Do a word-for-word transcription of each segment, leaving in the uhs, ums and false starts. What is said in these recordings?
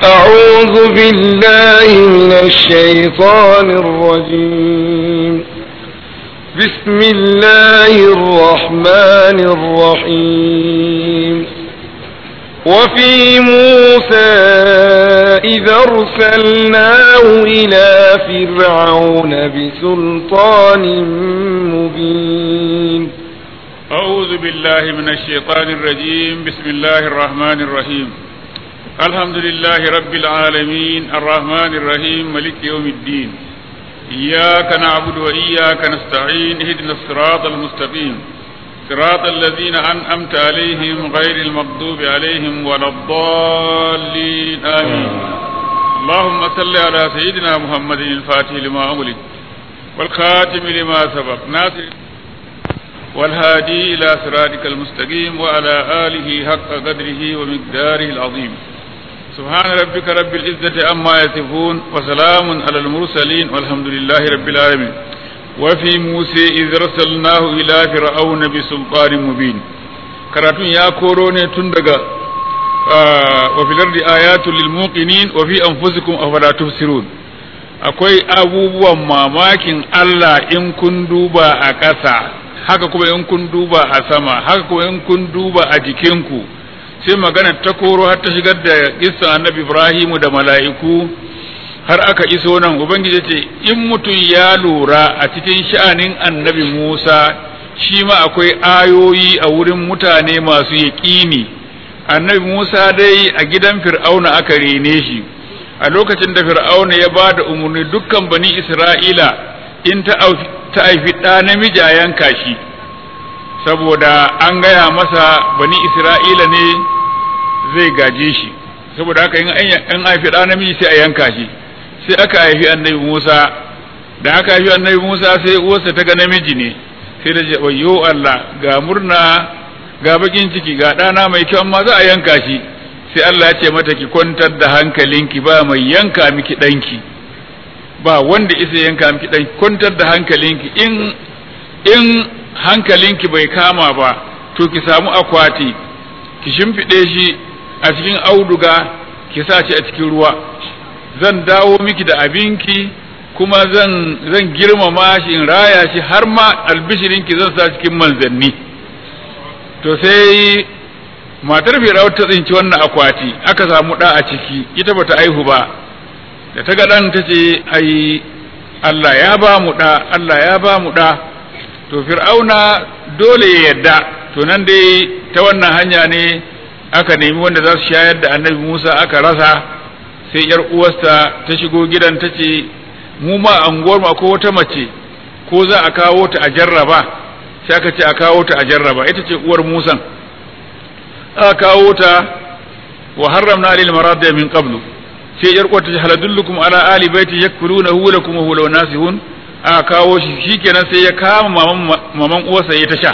أعوذ بالله من الشيطان الرجيم. بسم الله الرحمن الرحيم. وفي موسى إذا أرسلناه إلى فرعون بسلطان مبين. أعوذ بالله من الشيطان الرجيم. بسم الله الرحمن الرحيم. الحمد لله رب العالمين الرحمن الرحيم مالك يوم الدين. إياك نعبد وإياك نستعين. اهدنا الصراط المستقيم صراط الذين أنعمت عليهم غير المغضوب عليهم ولا الضالين آمين. اللهم صل على سيدنا محمد الفاتح لما أغلق والخاتم لما سبق ناصر والهادي إلى صراطك المستقيم وعلى آله حق قدره ومقداره العظيم. سبحان ربك رب العزة عما يصفون وسلام على المرسلين والحمد لله رب العالمين. وفي موسى إذ رسلناه إلى فرعون بسلطان مبين. karatun ya koro ne tun daga wa fil ardi ayatul lil muqinin wa fi anfusikum afala tubsirun. Akwai abubuwan mamakin Allah in kun duba a ƙasa, haka kuma in kun duba a sama, haka kuma in kun duba a jikinku. Sai magana ta koro har ta shigar da kissan annabi Ibrahimu da mala'iku har aka iso nan. Ubangiji ce in mutum ya lura a cikin sha'anin annabi Musa shi ma akwai ayoyi a wurin mutane masu yaƙini. Annabi Musa dai a gidan Fir'auna aka rene shi, a lokacin da Fir'auna ya ba da umarni dukkan bani Isra'ila in ta haifi ɗa namiji a yanka shi, saboda an gaya masa bani Isra'ila ne zai gaje shi, saboda haka in an haifi ɗa namiji sai a yanka shi. Sai aka haifi annabi Musa, da aka haifi annabi Musa sai uwarsa ta ga namiji ne, sai da ce wayo Allah, ga murna ga bakin ciki ga ɗana mai kyau amma za a yanka shi. Sai Allah ya ce mata ki kwantar da hankalinki, ba mai yanka miki ɗanki, ba wanda isa yanka miki ɗanki, kwantar da hankalinki. in in hankalinki bai kama ba to ki samu akwati ki shimfiɗe shi a cikin auduga ki sa shi a cikin ruwa, zan dawo miki da abinki kuma zan zan girmama shi in raya shi har ma albishirinki zan sa cikin manzanni. To sai matar Fir'aun ta tsinci wannan akwati, aka samu ɗa a ciki, ita bata aihu ba. Da ta ga ɗan ta ce ai Allah ya ba mu ɗa, Allah ya ba mu ɗa. To Fir'auna dole ya yadda. To nan dai ta wannan hanya ne aka nemi wanda za su shayar da annabi Musa aka rasa. Sai yar uwarsa ta shigo gidan ta ce mu ma anguwar ma ko wata mace ko za a kawo ta a jarraba. Sai aka ce a kawo ta a jarraba, ita ce uwar Musan. Aka kawo ta wa harramna lil maradiya min qablu. Sai yar uwar ta ce haladullukum ala ali baiti yakfulunahu lakum wa huwa nasihun. Aka kawo shi, shikenan sai ya kama maman maman uwarsa ya ta sha.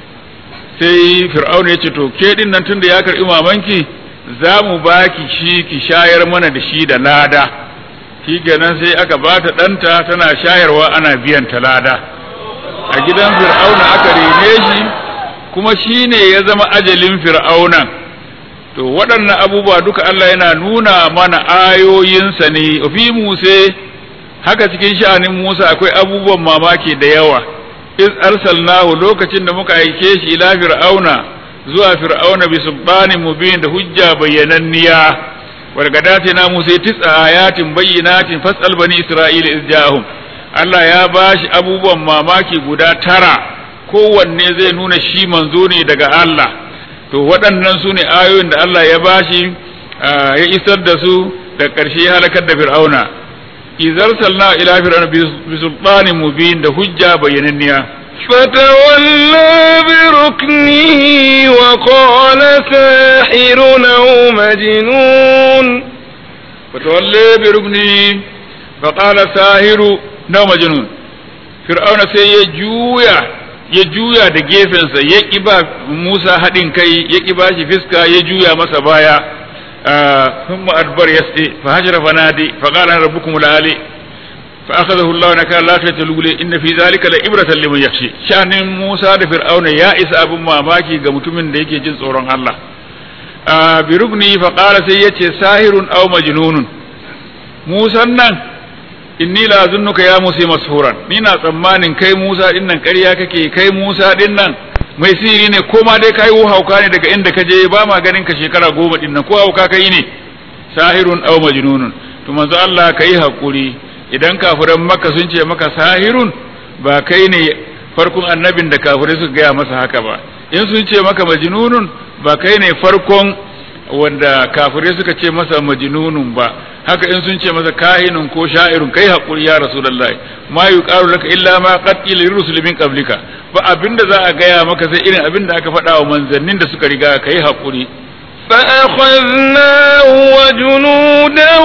Sai Fir'aun ya ce to ke din nan tunda ya karbi mamanki za mu baki shi ki shayar mana da shi da lada. Shikenan sai aka bata ɗanta tana shayarwa ana biyan ta lada. A gidan Fir'auna aka rene shi kuma shine ya zama ajalin Fir'aunan. To waɗannan abubuwa duka Allah yana nuna mana ayoyinsa ne. Fi Musa haka cikin sha'anin Musa akwai abubuwan mamaki da yawa. Iz arsalnahu lokacin da muka aike shi ila Fir'auna zuwa Fir'auna bi sultanin mubin da hujja bayyananniya. Wargadati na Musa tis'a ayatin bayyinatin fas'al bani Isra'ila iz ja'ahum. Allah ya bashi abubuwan mamaki guda tara, kowanne zai nuna shi manzo ne daga Allah. To waɗannan su ne ayoyin da Allah ya bashi ya isar da su da ƙarshe ya halakar da Fir'auna. Izar salna ila Fir'auna bi sultanin mubin da hujja bayyananniya. فتولى بركنه وقال ساحر أو مجنون. فتولى بركنه فقال ساحر أو مجنون. Fir'auna sai ya juya ya juya da gefensa ya ƙi ba Musa haɗin kai, ya ƙi ba shi fiska, ya juya masa baya. ثم أدبر يسعي فهجر فنادي فقال أنا ربكم الأعلى فأخذه الله نكال الآخرة الأولى إن في ذلك لعبرة لمن يخشى. شأن موسى da Fir'auna ya isa abin mamaki ga mutumin da yake jin tsoron Allah. bi rukni fa qala sai yace sahirun aw majnunun Musa nan inni la zunnuka ya Musa mashuran ni na tsammanin kai Musa din nan ƙarya kake kai Musa din nan mai siri ne ko ma dai kai hauka ne daga inda ka je ba ma ganin ka shekara goma din nan ko hauka kai ne sahirun aw majnunun to manzo Allah kai hakuri idan kafiran Makka sun ce maka sahirun ba kai ne farkon annabin da kafirai suka gaya masa haka ba in sun ce maka majnunun ba kai ne farkon wanda kafirai suka ce masa majnunun ba haka in sun ce masa kahinun ko sha'irun kai hakuri ya rasulullahi ma yuqalu laka illa ma qad qila lirrusul min qablika ba abinda za a gaya maka sai irin abinda aka faɗa wa manzannin da suka riga kai hakuri فأخذناه وجنوده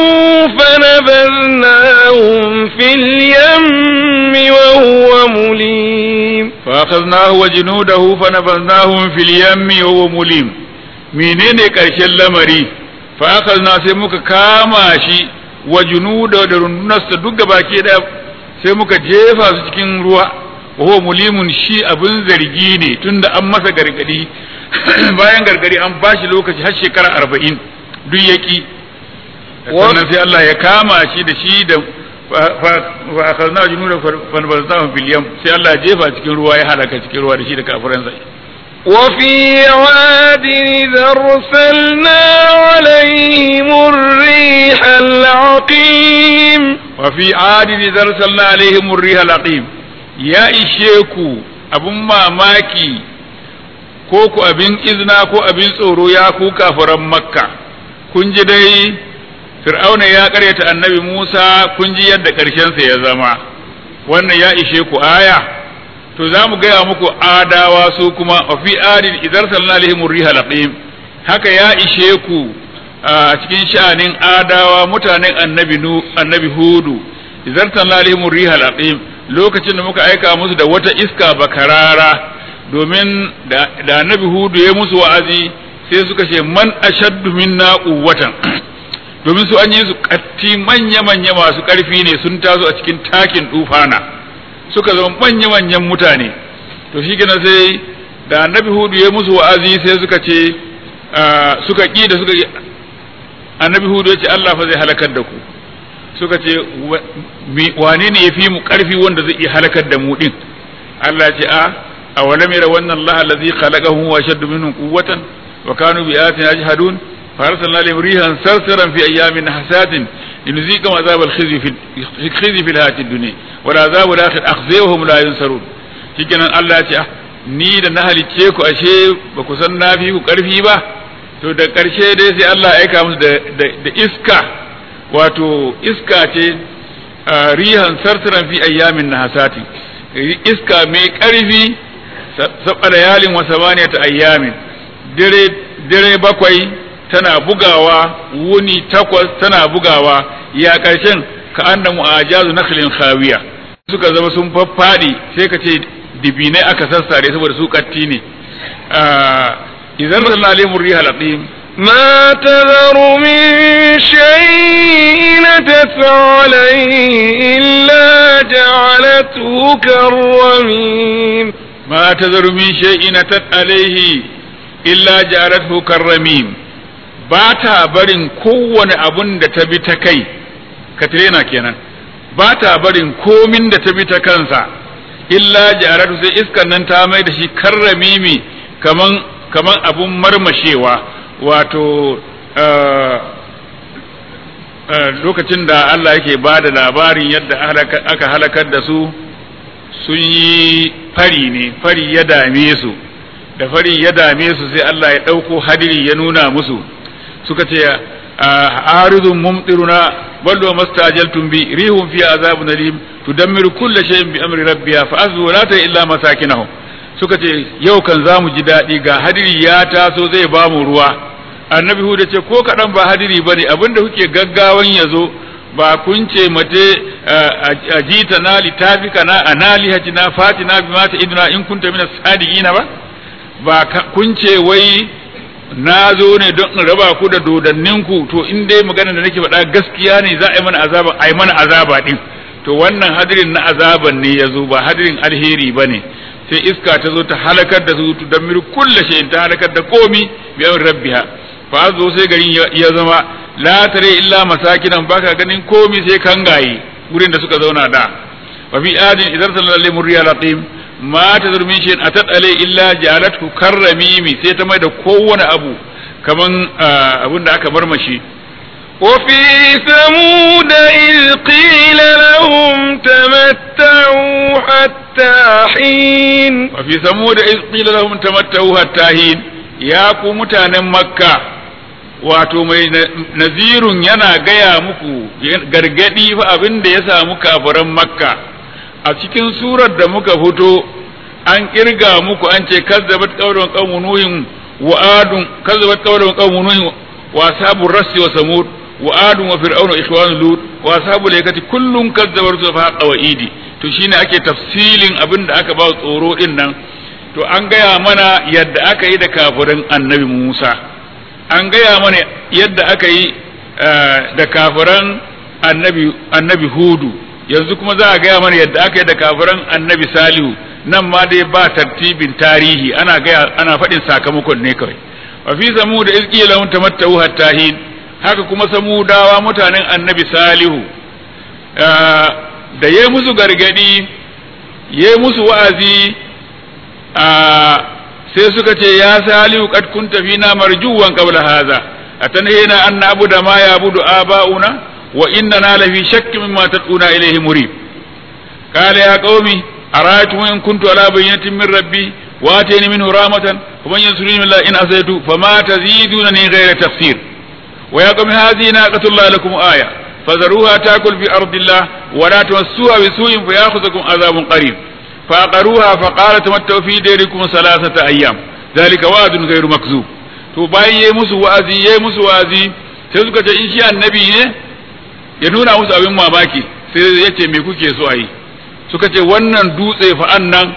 فنبذناهم في اليم وهو مليم فأخذناه وجنوده فنبذناهم في اليم وهو مليم menene ƙarshen lamari fa akhadna sai muka kama shi wa junuda da rundunarsa duk gabaki da sai muka jefa su cikin ruwa wa huwa mulimun shi abin zargi ne tunda an masa gargadi bayan gargadi an bashi lokaci har shekara arba'in duk yaki wannan sai Allah ya kama shi da shi da fa akhadna junuda fa nabazahum fil yam sai Allah ya jefa cikin ruwa ya halaka cikin ruwa da shi da kafiran sai وفي عاد إذا أرسلنا عليهم الريح العقيم وفي عاد إذا أرسلنا عليهم الريح العقيم يا إشيكو أبو ماماكي كوكو أبين إذنا كو أبين صورو يا كو كافر مكة كنج دي فرعون يا قرية النبي موسى كنج يد كرشان سيزما وأن يا إشيكو آية to za mu gaya muku adawa su kuma wa fi adin idar sallallahu alaihim riha laqim haka ya ishe ku a cikin sha'anin adawa mutanen annabi nu annabi hudu idar sallallahu alaihim riha laqim lokacin da muka aika musu da wata iska bakarara domin da, da annabi hudu ya musu wa'azi sai suka ce man ashaddu minna quwwatan domin su an yi su katti manya manya masu karfi ne sun tazo a cikin takin tufana suka zama manya-manyan mutane to shi gina sai da annabi hudu ya musu wa'azi sai suka ce suka ƙi da suka annabi hudu ya ce Allah fa zai halakar da ku suka ce wane ne ya fi mu ƙarfi wanda zai iya halakar da mu din Allah ce a a wala mera wannan Allah allazi khalaqahu wa shaddu minhum quwwatan wa kanu bi ayatina yajhadun fa arsalna lahum rihan sarsaran fi ayyamin hasatin لنذيقهم عذاب الخزي في الخزي في الحياة الدنيا والعذاب الآخر أخزيهم لا ينصرون shikenan Allah ya ce ni da na halicce ku ashe ba ku san na fi ku karfi ba to da karshe dai sai Allah ya aika musu da da iska wato iska ce rihan sarsaran fi ayyamin nahasati iska mai karfi sabada yalin wa samaniyata ayyamin dire dire bakwai tana bugawa wuni takwas tana bugawa ya ƙarshen ka annamu ajazu nakhlin khawiya suka zama sun faffadi sai ka ce dibinai aka sassare saboda su katti ne idan sallallahu alaihi riha laqim ما تذر من شيء أتت عليه إلا جعلته كالرميم ما تذر من شيء أتت عليه إلا جعلته كالرميم ba ta barin kowane abun da ta bi ta kai katrina kenan ba ta barin komin da ta bi ta kansa illa jaratu sai iskan nan ta mai da shi karramimi kaman kaman abun marmashewa wato lokacin da Allah yake ba da labarin yadda aka halakar da su sun yi fari ne fari ya dame su da fari ya dame su sai Allah ya ɗauko hadiri ya nuna musu suka ce aridun mumtiruna ballo mastajaltum bi rihum fi azabun alim tudammiru kulla shay'in bi amri rabbiha fa asbu la ta illa masakinahum suka ce yau kan zamu ji dadi ga hadiri ya taso zai ba mu ruwa annabi huda ce ko kadan ba hadiri bane abinda kuke gaggawan yazo ba kun ce mate ajita na litafika na anali hajina fatina bima ta idna in kunta minas sadiqina ba ba kun ce wai na zo ne don in raba ku da dodanninku to in dai magana da nake faɗa gaskiya ne za a yi mana azaba a yi mana azaba din to wannan hadirin na azaban ne ya zo ba hadirin alheri ba ne sai iska ta zo ta halakar da su tu damiru kulla shay'in ta halakar da komi bi amri rabbiha fa zo sai garin ya zama la tare illa masakinan baka ganin komai sai kangaye wurin da suka zauna da wa fi adin idan sallallahu alaihi murriya latim ma tazur min shay'in atat alai illa jalathu karramimi sai ta mai da kowane abu kaman abin da aka marmashi وفي ثمود إذ قيل لهم تمتعوا حتى حين وفي ثمود إذ قيل لهم تمتعوا حتى حين يا ku mutanen makka wato mai nazirun yana gaya muku gargadi fa abin da ya samu kafiran makka a cikin surar da muka fito an kirga muku an ce kazzabat qawlun qawmun nuhin wa adun kazzabat qawlun qawmun nuhin wa ashabur rassi wa samud wa adun wa fir'aun wa ikhwan lut wa ashabul aikati kullun kazzabar su fa qawaidi to shine ake tafsilin abin da aka ba tsoro din nan to an gaya mana yadda aka yi da kafirin annabi Musa an gaya mana yadda aka yi da kafiran annabi annabi Hudu yanzu kuma za a gaya mana yadda aka yi da kafiran annabi Salihu nan ma dai ba tartibin tarihi ana gaya ana faɗin sakamakon ne kawai wa fi samud iz qila lahum tamattau hatta hin haka kuma samudawa mutanen annabi Salihu da yayi musu gargadi yayi musu wa'azi sai suka ce ya Salihu kad kunta fina marjuwan qabla hadha atanhina an na'budu ma ya'budu aba'una wa innana la fi shakkin mimma tad'una ilayhi murib qala ya qaumi ara'aytum in kuntu ala bayyinatin min rabbi wa atani minhu rahmatan faman yansuruni min in asaytu fama tazidunani ghayra tafsir wa ya qaumi hadhihi naqatullahi lakum aya fadharuha ta'kul fi ardillah wa la tamassuha bisu'in fayakhudhukum adhabun qarib فعقروها فقال تمتعوا في ديركم ثلاثة أيام ذلك وعد غير مكذوب to bayan yayi musu wa'azi yayi musu wa'azi sai suka ce in shi annabi ne ya nuna musu abin mamaki sai ya ce me kuke so ayi suka ce wannan dutse fa annan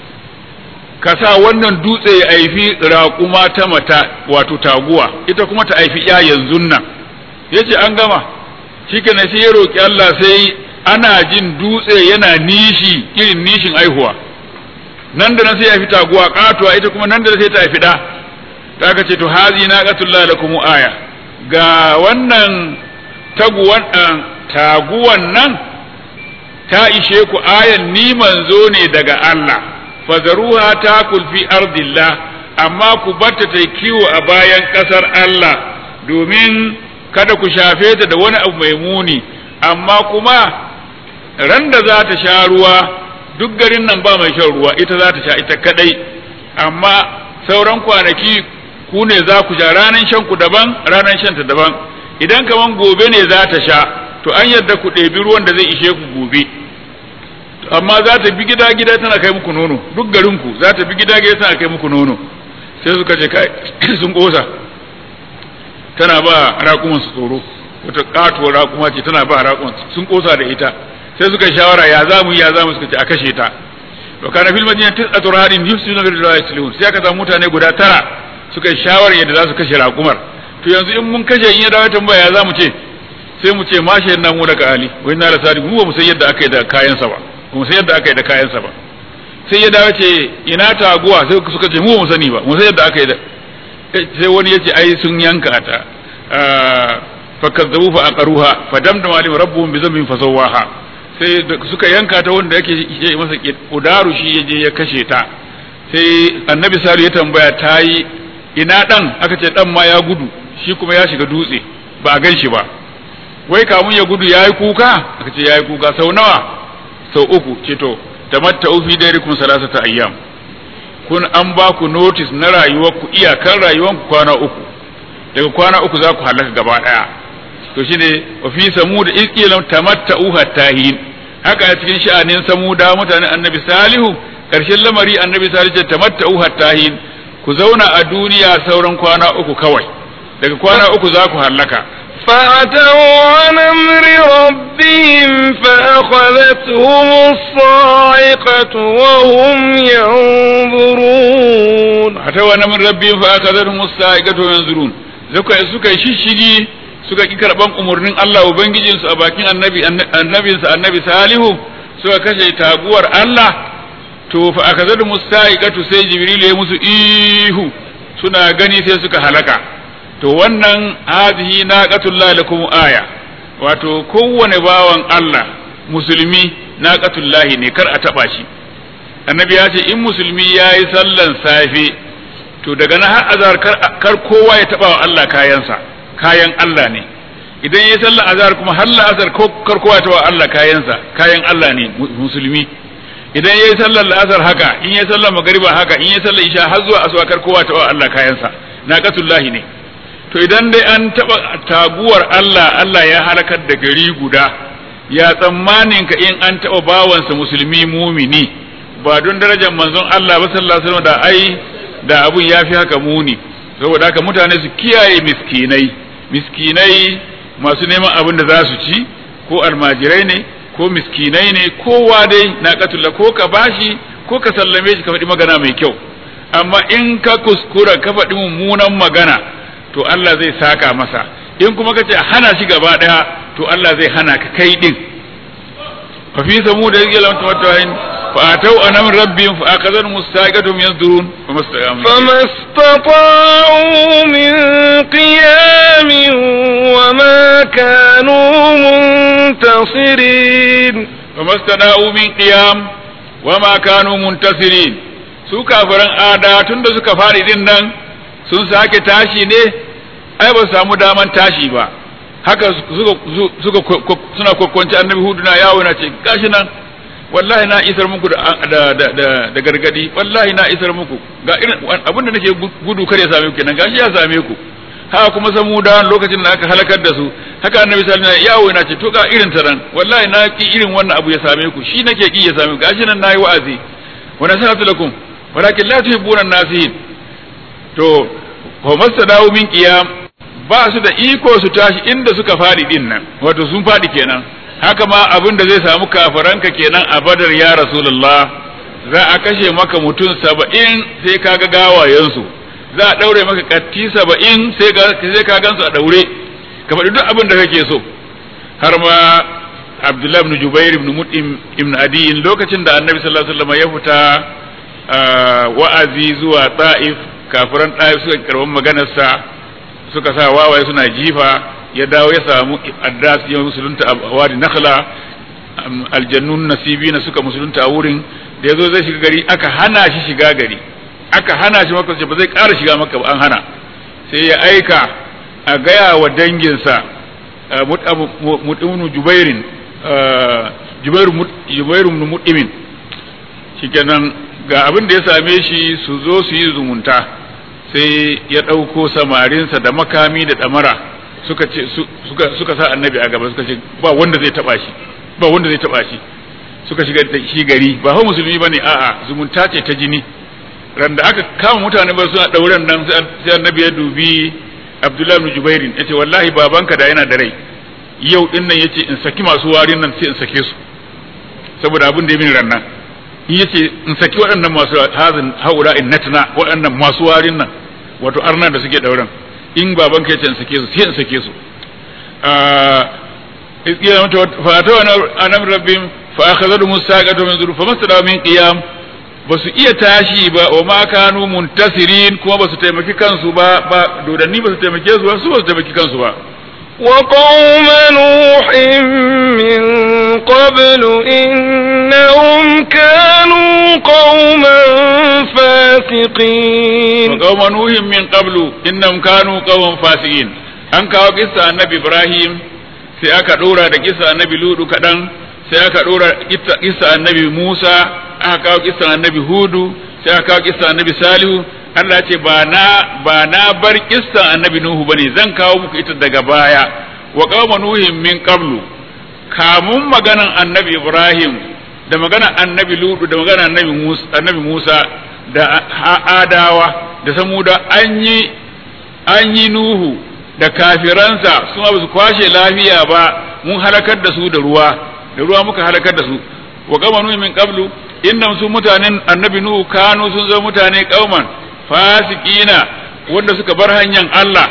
ka sa wannan dutse ya aifi raƙuma ta mata wato taguwa ita kuma ta aifi ya yanzu nan yace an gama shikenan sai ya roki Allah sai ana jin dutse yana nishi irin nishin aihuwa nan da nan sai ya fi taguwa katuwa ita kuma nan da sai ta fi da ta ka ce to hazi na qatullahi lakum aya ga wannan taguwan taguwan nan ta ishe ku ayan ni manzo ne daga Allah fazaruha takul fi ardillah amma ku batta ta kiwo a bayan kasar Allah domin kada ku shafe ta da wani abu mai muni amma kuma ran da za ta sha ruwa duk garin nan ba mai shan ruwa ita za ta sha ita kadai amma sauran kwanaki ku ne za ku sha ranan shan ku daban ranan shan ta daban idan kaman gobe ne za ta sha to an yadda ku ɗebi ruwan da zai ishe ku gobe amma za ta bi gida gida tana kai muku nono duk garin ku za ta bi gida gida tana kai muku nono sai suka ce kai sun kosa tana ba raƙuman su tsoro wata katuwar raƙuma ce tana ba raƙuman sun kosa da ita sai suka shawara ya zamu ya zamu suka ce a kashe ta to kana fil madina tis'atu rahadin yusuna bil rasulun sai aka samu mutane guda tara suka shawara yadda za su kashe raƙumar to yanzu in mun kashe in ya dawo tambaya ya zamu ce sai mu ce mashi nan mu daga ali wai na rasadi mu ba mu san yadda aka yi da kayan sa ba mu san yadda aka yi da kayan sa ba sai ya dawo ce ina taguwa sai suka ce mu ba mu sani ba mu san yadda aka yi da sai wani ya ce ai sun yanka ta fakazzabu fa aqaruha fadamdama alim rabbuhum bi dhanbin fasawaha sai suka yanka ta wanda yake yi masa kudaru shi yaje ya kashe ta sai annabi sallallahu ya tambaya tayi ina dan aka ce dan ma ya gudu shi kuma ya shiga dutse ba a gan shi ba wai kamun ya gudu yayi kuka aka ce yayi kuka sau nawa sau uku ce to tamatta'u fi dairikum salasata ayyam kun an ba ku notice na rayuwarku iyakan rayuwarku kwana uku daga kwana uku za ku halaka gaba daya to shine wa fi samud iqilam tamatta'u hatta hin haka a cikin sha'anin samuda mutanen annabi salihu karshen lamari annabi salihu ce tamatta'u hatta hin ku zauna a duniya sauran kwana uku kawai daga kwana uku za ku halaka فأتوا عن أمر ربهم فأخذتهم الصاعقة وهم ينظرون أتوا عن أمر ربهم فأخذتهم الصاعقة وهم ينظرون suka suka shishigi suka ki karban umurnin Allah ubangijin su a bakin annabi annabin sa annabi salihu suka kashe taguwar Allah to fa akazadu mustaiqatu sai jibril ya musu ihu suna gani sai suka halaka to wannan hadhihi naqatullahi lakum aya wato kowane bawan Allah musulmi naqatullahi ne kar a taba shi annabi ya ce in musulmi yayi sallan safe to daga nan har azhar kar, kar kowa ya taba wa Allah kayansa kayan Allah ne idan yayi sallan azhar kuma har la'asar kar kowa ya taba wa Allah kayansa kayan Allah ne musulmi idan yayi sallar la'asar haka in yayi sallar magriba haka in yayi sallar isha har zuwa asuba kar kowa taba Allah kayansa naqatullahi ne to idan dai an taba taguwar Allah Allah ya halakar da gari guda ya tsammanin ka in an taba bawansa musulmi mumini ba don darajar manzon Allah ba sallallahu alaihi wasallam da ai da abun yafi haka muni saboda haka mutane su kiyaye miskinai miskinai masu neman abin da za su ci ko almajirai ne ko miskinai ne kowa dai naqatullah ko ka bashi ko ka sallame shi ka faɗi magana mai kyau amma in ka kuskura ka faɗi mummunan magana to Allah zai saka masa in kuma ka ce hana shi gaba daya to Allah zai hana ka kai din fa fi samud yalam tawattahin fa atau anam rabbihim fa akazan mustaqatum yazdurun famastata'u min qiyamin wa ma kanu muntasirin famastata'u min qiyam wa ma kanu muntasirin su kafiran ada tunda suka fari din nan sun sake tashi ne ai ba samu daman tashi ba haka suka suka suna kokkonci annabi hudu na yawo na ce gashi nan wallahi na isar muku da da da, da gargadi wallahi na isar muku ga irin abinda nake gudu kare ya same ku kenan gashi ya same ku haka kuma samu da lokacin da aka halakar da su haka annabi sallallahu alaihi wasallam yawo na ce to ga irin taran wallahi na ki irin wannan abu ya same ku shi nake ki ya same ku gashi nan nayi wa'azi wa nasihatu lakum walakin la tuhibbuna an-nasihin to wa masadawu min qiyam ba su da iko su tashi inda suka fadi din nan wato sun fadi kenan haka ma abin da zai samu kafiranka kenan a Badar ya Rasulullah za a kashe maka mutum saba'in sai kaga gawayensu za a daure maka katti saba'in sai ga sai ka gansu a daure ka faɗi duk abin da kake so har ma Abdullah ibn Jubair ibn Mut'im ibn Adi lokacin da Annabi sallallahu alaihi wasallam ya fita wa'azi zuwa Ta'if kafiran Ta'if suka karban maganarsa suka sa wawaye suna jifa ya dawo ya samu addas ya musulunta a wadi nakhla aljannun nasibina suka musulunta a wurin da yazo zai shiga gari aka hana shi shiga gari aka hana shi maka ba zai ƙara shiga maka ba an hana sai ya aika a gaya wa danginsa mut'im jubairin jubairu jubairu mut'imin shikenan ga abin da ya same shi su zo su yi zumunta sai ya ɗauko samarinsa da makami da ɗamara suka ce suka suka sa annabi a gaba suka ce ba wanda zai taba shi ba wanda zai taba shi suka shiga da shi gari ba fa musulmi bane a'a zumunta ce ta jini ran da aka kama mutane ba suna dauran nan sai annabi ya dubi Abdullah ibn Jubairin yace wallahi babanka da yana da rai yau din nan yace in saki masu warin nan sai in sake su saboda abin da ya bin ran nan yace in saki waɗannan masu hazin haura in natna waɗannan masu warin nan wato arna da suke dauran in baban ka yace in sake su sai in sake su izkiya mata fa ta anam rabbim fa akhadhu musaqatu min zurfa mastada min qiyam basu iya tashi ba wa ma kanu muntasirin kuma basu taimaki kansu ba ba dodanni basu taimake su ba su basu taimaki kansu ba وقوم نوح من قبل إنهم كانوا قوما فاسقين وقوم نوح من قبل إنهم كانوا قوما فاسقين an kawo kissa annabi Ibrahim sai aka dora da kissa annabi Ludu kadan sai aka dora kissa annabi Musa aka kawo kissa annabi Hudu sai aka kawo kissa annabi Salihu Allah ce ba na ba na bar kissan annabi Nuhu bane zan kawo muku ita daga baya wa qauma nuhin min qablu kamun maganan annabi Ibrahim da maganan annabi Lutu da maganan annabi Musa annabi Musa da Adawa da Samuda an yi an yi Nuhu da kafiransa su ba su kwashe lafiya ba mun halakar da su da ruwa da ruwa muka halakar da su wa qauma nuhin min qablu innam su mutanen annabi Nuhu kanu sun zo mutane kauman fasikina wanda suka bar hanyar Allah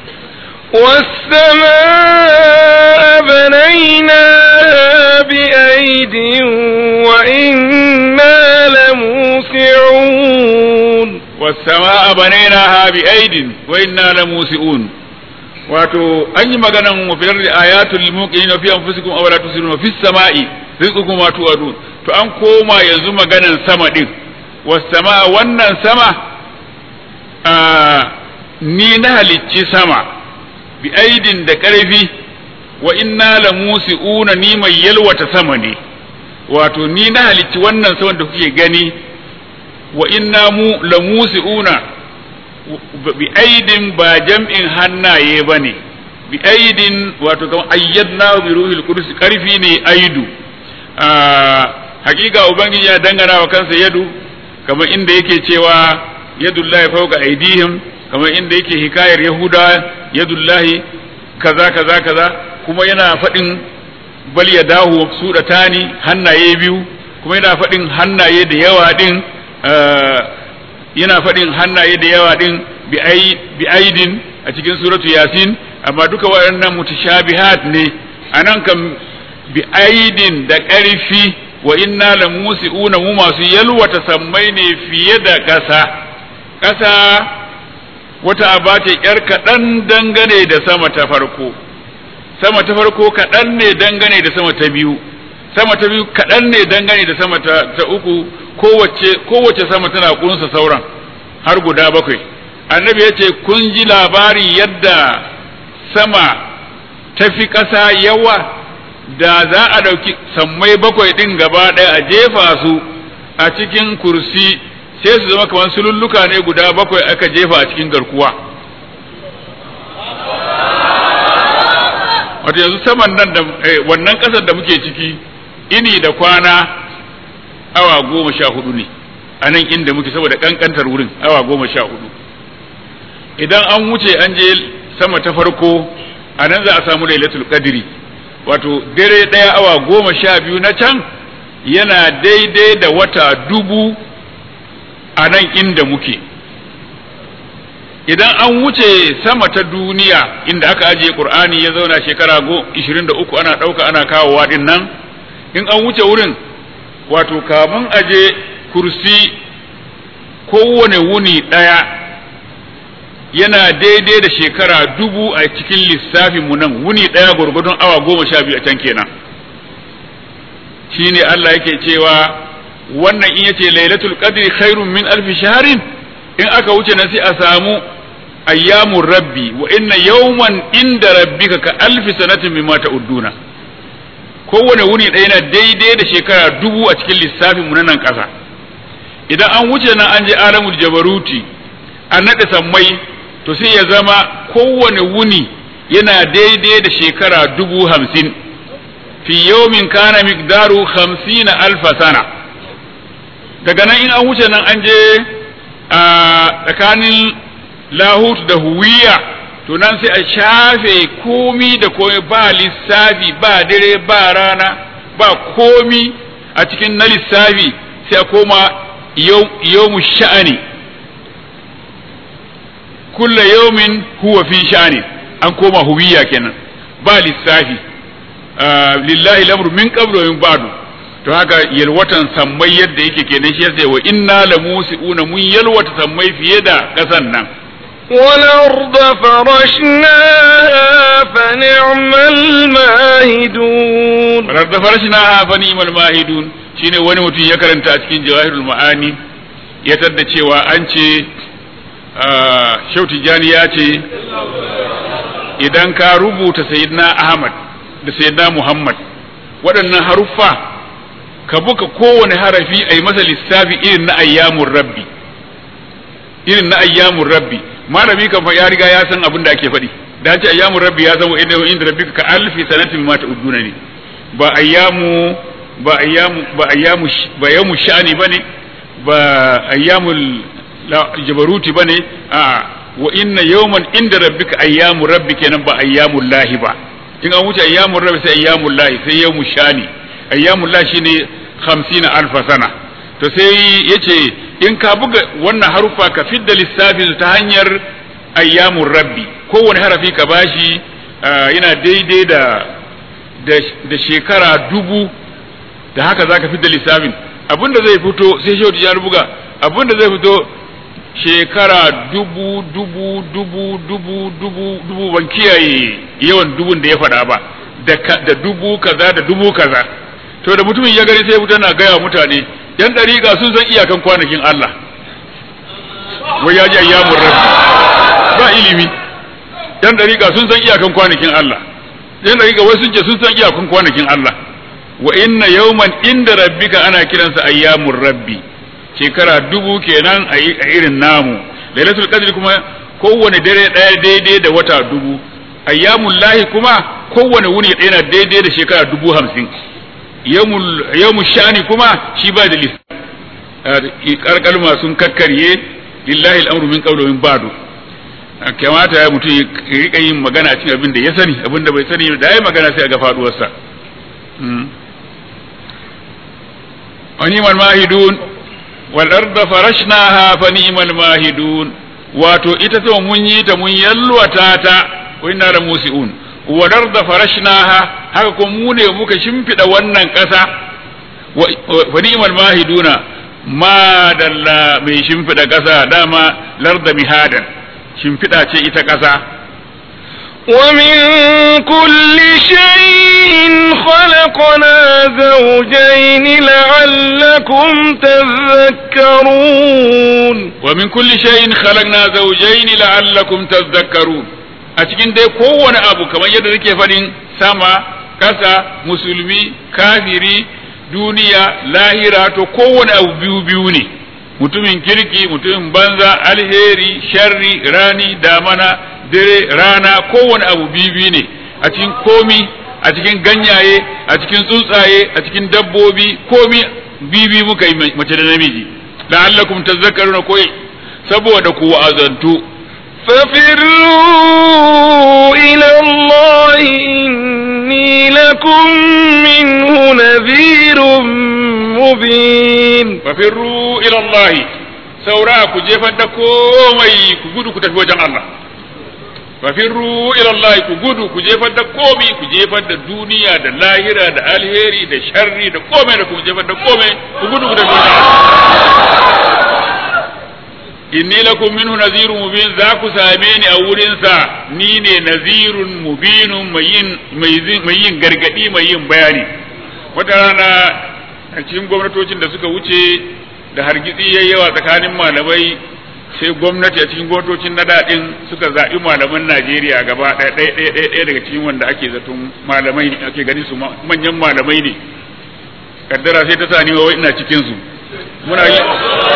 والسماء بنيناها بأيد وإنا لموسعون والسماء sama'a banaynaha bi aidin wa inna lamusi'un. Wato an yi maganan wa filar da ayatul muqinin fi anfusikum aw la tusirun fi sama'i rizqukum wa tu'adun. To an koma yanzu maganan sama din. Was sama'a wannan sama a ni na halicci sama bi aidin da karfi wa inna lamusi'una ni mai yalwata sama ne. Wato ni na halicci wannan saman da kuke gani wa inna mu lamusi'una bi aidin ba jam'in hannaye bane bi aidin wato kamar ayyadna bi ruhil qudus karfi ne aidu a hakika ubangiji ya dangana wa kansa yadu kamar inda yake cewa yadullahi fawqa aidihim kamar inda yake hikayar yahuda yadullahi kaza kaza kaza kuma yana fadin bal yadahu mabsudatani hannaye biyu kuma yana fadin hannaye da yawa din yana faɗin hannaye da yawa ɗin bi aidin a cikin suratu yasin amma duka waɗannan mutashabihat ne anan kan bi aidin da ƙarfi wa inna la musi'una mu masu yalwata sammai ne fiye da ƙasa ƙasa wata abace ƴar kaɗan dangane da sama ta farko sama ta farko kaɗan ne dangane da sama ta biyu sama ta biyu kaɗan ne dangane da sama ta, ta uku kowace kowace sama tana kunsa sauran har guda bakwai annabi ya ce kun ji labari yadda sama ta fi ƙasa yawa da za a ɗauki sammai bakwai ɗin gaba ɗaya a jefa su a cikin kursi sai su zama kamar sululluka ne guda bakwai aka jefa a cikin garkuwa wato yanzu saman nan da wannan ƙasar da muke ciki ini da kwana awa goma sha hudu ne a nan inda muke saboda kankantar wurin awa goma sha hudu idan an wuce an je sama ta farko a nan za a samu lailatul qadri wato dare daya awa goma sha biyu na can yana daidai da wata dubu a nan inda muke idan an wuce sama ta duniya inda aka ajiye qur'ani ya zauna shekara ishirin da uku ana dauka ana kawowa din nan in an wuce wurin wato kamun aje kursi kowane wuni ɗaya yana daidai da shekara dubu a cikin lissafin mu nan wuni ɗaya gurgudun awa goma sha biyu a can kenan shine Allah yake cewa wannan in yace lailatul qadri khairun min alfi shahrin in aka wuce nan sai a samu ayyamur rabbi wa inna yawman inda rabbika ka alfi sanatin mimma ta'udduna kowane wuni ɗaya yana daidai da shekara dubu a cikin lissafin mu nan ƙasa idan an wuce nan an je alamul jabaruti an naɗe sammai to sai ya zama kowane wuni yana daidai da shekara dubu hamsin fi yawmin kana miqdaru hamsina alfa sana daga nan in an wuce nan an je a tsakanin lahut da huwiya to nan sai a shafe komi da komi ba lissafi ba dare ba rana ba komi a cikin na lissafi sai a koma yawmu sha'ani kulla yawmin huwa fi sha'ani an koma huwiya kenan ba lissafi lillahi lamru min qablu wa min ba'du to haka yalwatan sammai yadda yake kenan shi yasa wa inna lamusiuna mun yalwata sammai fiye da kasan nan والأرض فرشناها فنعم الماهدون والأرض فرشناها فنعم الماهدون shine wani mutum ya karanta a cikin jawahirul ma'ani ya tadda cewa an ce Shauti Jani ya ce idan ka rubuta sayyidina Ahmad da sayyidina Muhammad waɗannan haruffa ka buka kowane harafi a yi masa lissafi irin na ayyamun rabbi irin na ayyamun rabbi malami kan ya riga ya san abin da ake faɗi da an ce ayyamun rabbi ya zama inda inda rabbi ka alfi sanatin ma ta'uduna ne ba ayyamu ba ayyamu ba ayyamu ba yawmu sha'ani bane ba ayyamul jabaruti bane a wa inna yawman inda rabbika ayyamu rabbi kenan ba ayyamul lahi ba in an wuce ayyamul rabbi sai ayyamul lahi sai yawmu sha'ani ayyamul lahi shine hamsin alfa sana to sai yace in ka buga wannan harufa ka fidda lissafin ta hanyar ayyamur rabbi kowane harafi ka bashi yana daidai da da shekara dubu da haka zaka fidda lissafin abinda zai fito sai shehu ya buga abinda zai fito shekara dubu dubu dubu dubu dubu dubu ban kiyaye yawan dubun da ya faɗa ba da da dubu kaza da dubu kaza to da mutumin ya gani sai mutum na gaya mutane yan dariƙa sun san iyakan kwanakin Allah wai ya ji ayyamur rabbi ba ilimi yan dariƙa sun san iyakan kwanakin Allah yan dariƙa wai sun ce sun san iyakan kwanakin Allah wa inna yawman inda rabbika ana kiransa ayyamur rabbi shekara dubu kenan a irin namu lailatul qadr kuma kowane dare daya daidai da wata dubu ayyamul lahi kuma kowane wuni ɗaya na daidai da shekara dubu hamsin yawmul yawmul shani kuma shi ba da lissafi karkalma sun kakkarye lillahi al'amru min qawli min ba'du kamata ya mutum ya rika yin magana cikin abin da ya sani abin da bai sani da yayi magana sai a ga faduwarsa wani mal mahidun wal arda farashnaha fa ni'mal mahidun wato ita to mun yi ta mun yalwata ta wa inna la musiun wal arda farashnaha haka kuma mu ne muka shimfida wannan kasa wa ni'mal mahiduna ma dalla mai shimfida kasa dama larda mihadan shimfida ce ita kasa ومن كل شيء خلقنا زوجين لعلكم تذكرون ومن كل شيء خلقنا زوجين لعلكم تذكرون أتكين دي كون أبو كما يدرك فدين سما كسا مسلمي كافري دنيا لاهرة كون أبو بيو بيوني mutumin kirki mutumin banza alheri sharri rani damana dare rana kowane abu bibi ne a cikin komi a cikin ganyaye a cikin tsuntsaye a cikin dabbobi komi bibi muka yi mace da namiji la'allakum tazakkaruna koyi saboda ku wa'azantu ففروا إلى الله إني لكم منه نذير مبين ففروا إلى الله سورا كجيفا دكومي كجودو كتفوى جمع الله ففروا إلى الله كجودو كجيفا دكومي كجيفا دا دنيا دا لاهرة دا الهيري دا شري دا كومي دا كجيفا دكومي كجودو كتفوى جمع الله inni lakum minhu nazirun mubin za ku same ni a wurinsa ni ne nazirun mubinun mai yin gargadi mai yin bayani wata rana a cikin gwamnatocin da suka wuce da hargitsi yayi yawa tsakanin malamai sai gwamnati a cikin gwamnatocin na daɗin suka zaɓi malaman Najeriya gaba ɗaya ɗaya ɗaya ɗaya daga cikin wanda ake zaton malamai ne ake ganin su manyan malamai ne kaddara sai ta sani wa ina cikin su muna yi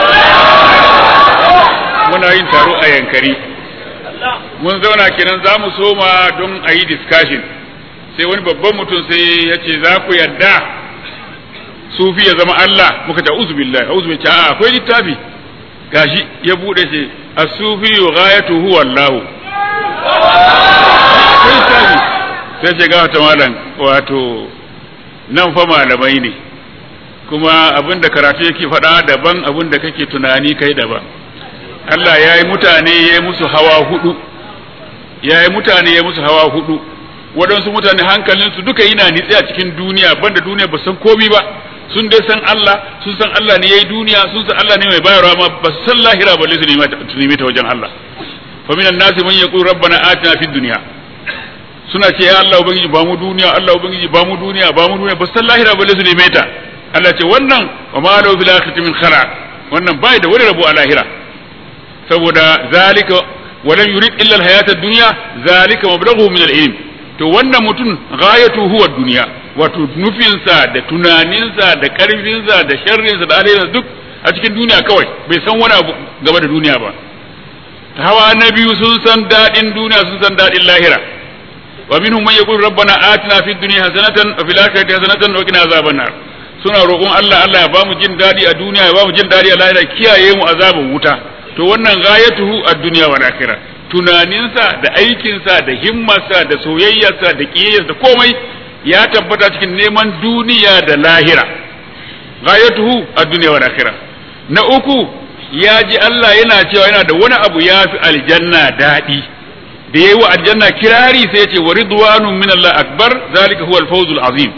muna yin taro a yankari mun zauna kenan za mu soma don a yi discussion sai wani babban mutum sai ya ce za ku yadda sufi ya zama Allah muka ce auzu billahi auzu billahi a akwai littafi gashi ya bude shi as-sufi ghayatu huwa Allah akwai littafi sai ce ga wata malam wato nan fa malamai ne kuma abinda karatu yake faɗa daban abinda kake tunani kai daban Allah ya yi mutane ya yi musu hawa hudu ya yi mutane ya musu hawa hudu waɗansu mutane hankalinsu duka yana nitse a cikin duniya banda duniya ba san komi ba sun dai san Allah sun san Allah ne ya yi duniya sun san Allah ne mai bayarwa ma ba su san lahira balle su nemi ta wajen Allah fa minan nasi man yaqulu rabbana atina fid dunya suna ce ya Allah ubangiji ba mu duniya Allah ubangiji ba mu duniya ba mu duniya ba su san lahira balle su nemi ta Allah ce wannan wa ma lahu fil akhirati min khalaq wannan bai da wani rabo a lahira saboda zalika walam yurid illa alhayata ad-dunya zalika mablaghu min al-ilm to wannan mutum ghayatu huwa ad-dunya wato nufinsa da tunaninsa da karfinsa da sharrinsa da alherinsa duk a cikin duniya kawai bai san wani abu game da duniya ba hawa na biyu sun san dadin duniya sun san dadin lahira wa minhum man yaqulu rabbana atina fid dunya hasanatan wa fil akhirati hasanatan wa qina azaban nar suna roƙon Allah Allah ya bamu jin dadi a duniya ya bamu jin dadi a lahira kiyaye mu azabin wuta to wannan ghayatuhu ad-dunya wal akhirah tunaninsa da aikinsa da himmarsa da soyayyarsa da kiyayyarsa da komai ya tabbata cikin neman duniya da lahira ghayatuhu ad-dunya wal akhirah na uku ya ji Allah yana cewa yana da wani abu ya fi aljanna dadi da yayi wa aljanna kirari sai ya ce wa ridwanun min Allah akbar zalika huwa al-fawzul azim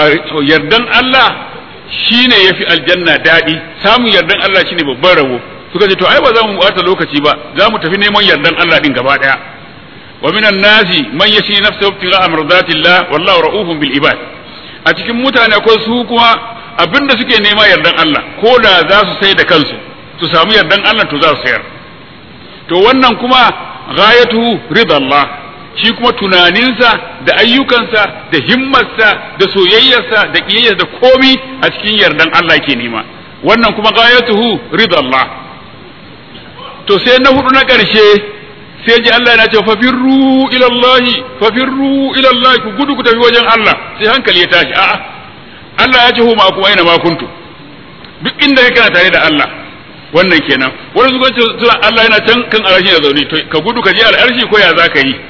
yardan Allah shine yafi aljanna dadi samun yardan Allah shine babban rabo suka ce to ai ba za mu bata lokaci ba za mu tafi neman yardan Allah din gaba daya wa minan nasi man yashi nafsahu ibtigha'a mardatillah wallahu ra'ufun bil ibad a cikin mutane akwai su kuma abinda suke nema yardan Allah ko da za su sai da kansu su samu yardan Allah to za su sayar to wannan kuma ghayatu ridallah shi kuma tunaninsa da ayyukansa da himmarsa da soyayyarsa da kiyayyarsa da komi a cikin yardan Allah ke nema wannan kuma ghayatuhu ridallah to sai na hudu na ƙarshe sai ji Allah yana cewa fafirru ila Allah fafirru ila Allah ku gudu ku tafi wajen Allah sai hankali ya tashi a'a Allah ya ce hu ma kuma aina ma kuntu duk inda kake kana tare da Allah wannan kenan wani zuwa ce Allah yana can kan arashi da zaune to ka gudu ka je al'arshi ko ya zaka yi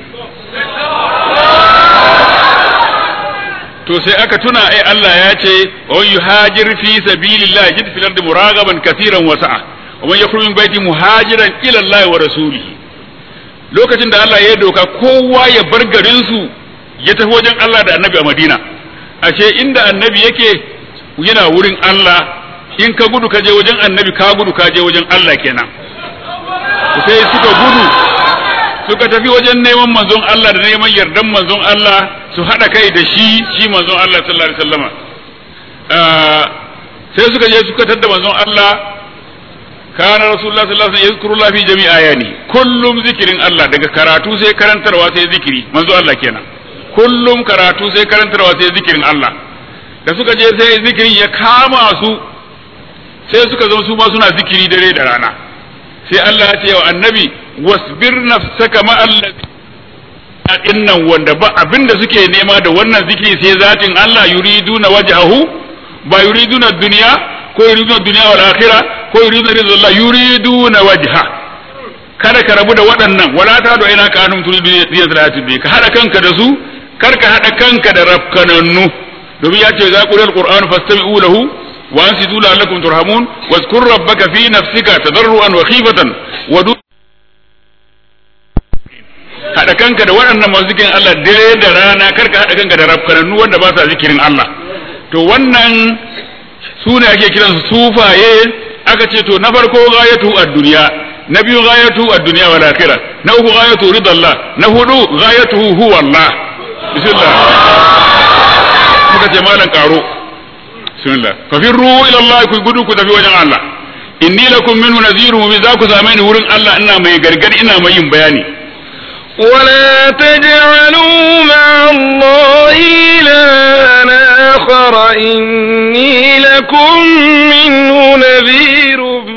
to sai aka tuna ai Allah ya ce wa yuhajir fi sabilillah jid fil ardi muragaban kaseeran wa sa'a wa man yakhruju min baiti muhajiran ila Allah wa rasulihi lokacin da Allah ya doka kowa ya bar garin su ya tafi wajen Allah da Annabi a Madina ashe inda Annabi yake yana wurin Allah in ka gudu ka je wajen Annabi ka gudu ka je wajen Allah kenan sai suka gudu suka tafi wajen neman manzon Allah da neman yardan manzon Allah su hada kai da shi shi manzon Allah sallallahu alaihi wasallama sai suka je suka tada manzon Allah kana rasulullah sallallahu alaihi wasallam yazkurullah fi jami'i ayani kullum zikirin Allah daga karatu sai karantarwa sai zikiri manzon Allah kenan kullum karatu sai karantarwa sai zikirin Allah da suka je sai zikirin ya kama su sai suka zama su ma suna zikiri dare da rana sai Allah ya ce wa annabi wasbir nafsaka ma allazi innan wanda ba abinda suke nema da wannan zikiri sai zatin Allah yuriduna wajhahu ba yuriduna dunya ko yuriduna dunya wal akhirah ko yuriduna rizallah yuriduna wajha kada ka rabu da waɗannan wala ta do ina ka anum turidu ziyadati bi ka hada kanka da su kar ka hada kanka da rafkanannu domin ya ce za ku ral qur'an fastami'u lahu wa ansitu la'allakum turhamun wazkur rabbaka fi nafsika tadarruan wa khifatan wa hada kanka da waɗannan masu zikirin Allah dare da rana karka hada kanka da rafkanannu wanda ba sa zikirin Allah to wannan sune ake kiransu sufaye aka ce to na farko ghayatu ad-dunya na biyu ghayatu ad-dunya wal akhirah na uku ghayatu ridallah na hudu ghayatuhu huwa Allah bismillah muka ce malan karo bismillah fafirru ila Allah ku gudu ku tafi wajen Allah inni lakum minhu nadhirun wa za ku zame ni wurin Allah ina mai gargadi ina mai yin bayani ولا تجعلوا مع الله إلها آخر إني لكم منه نذير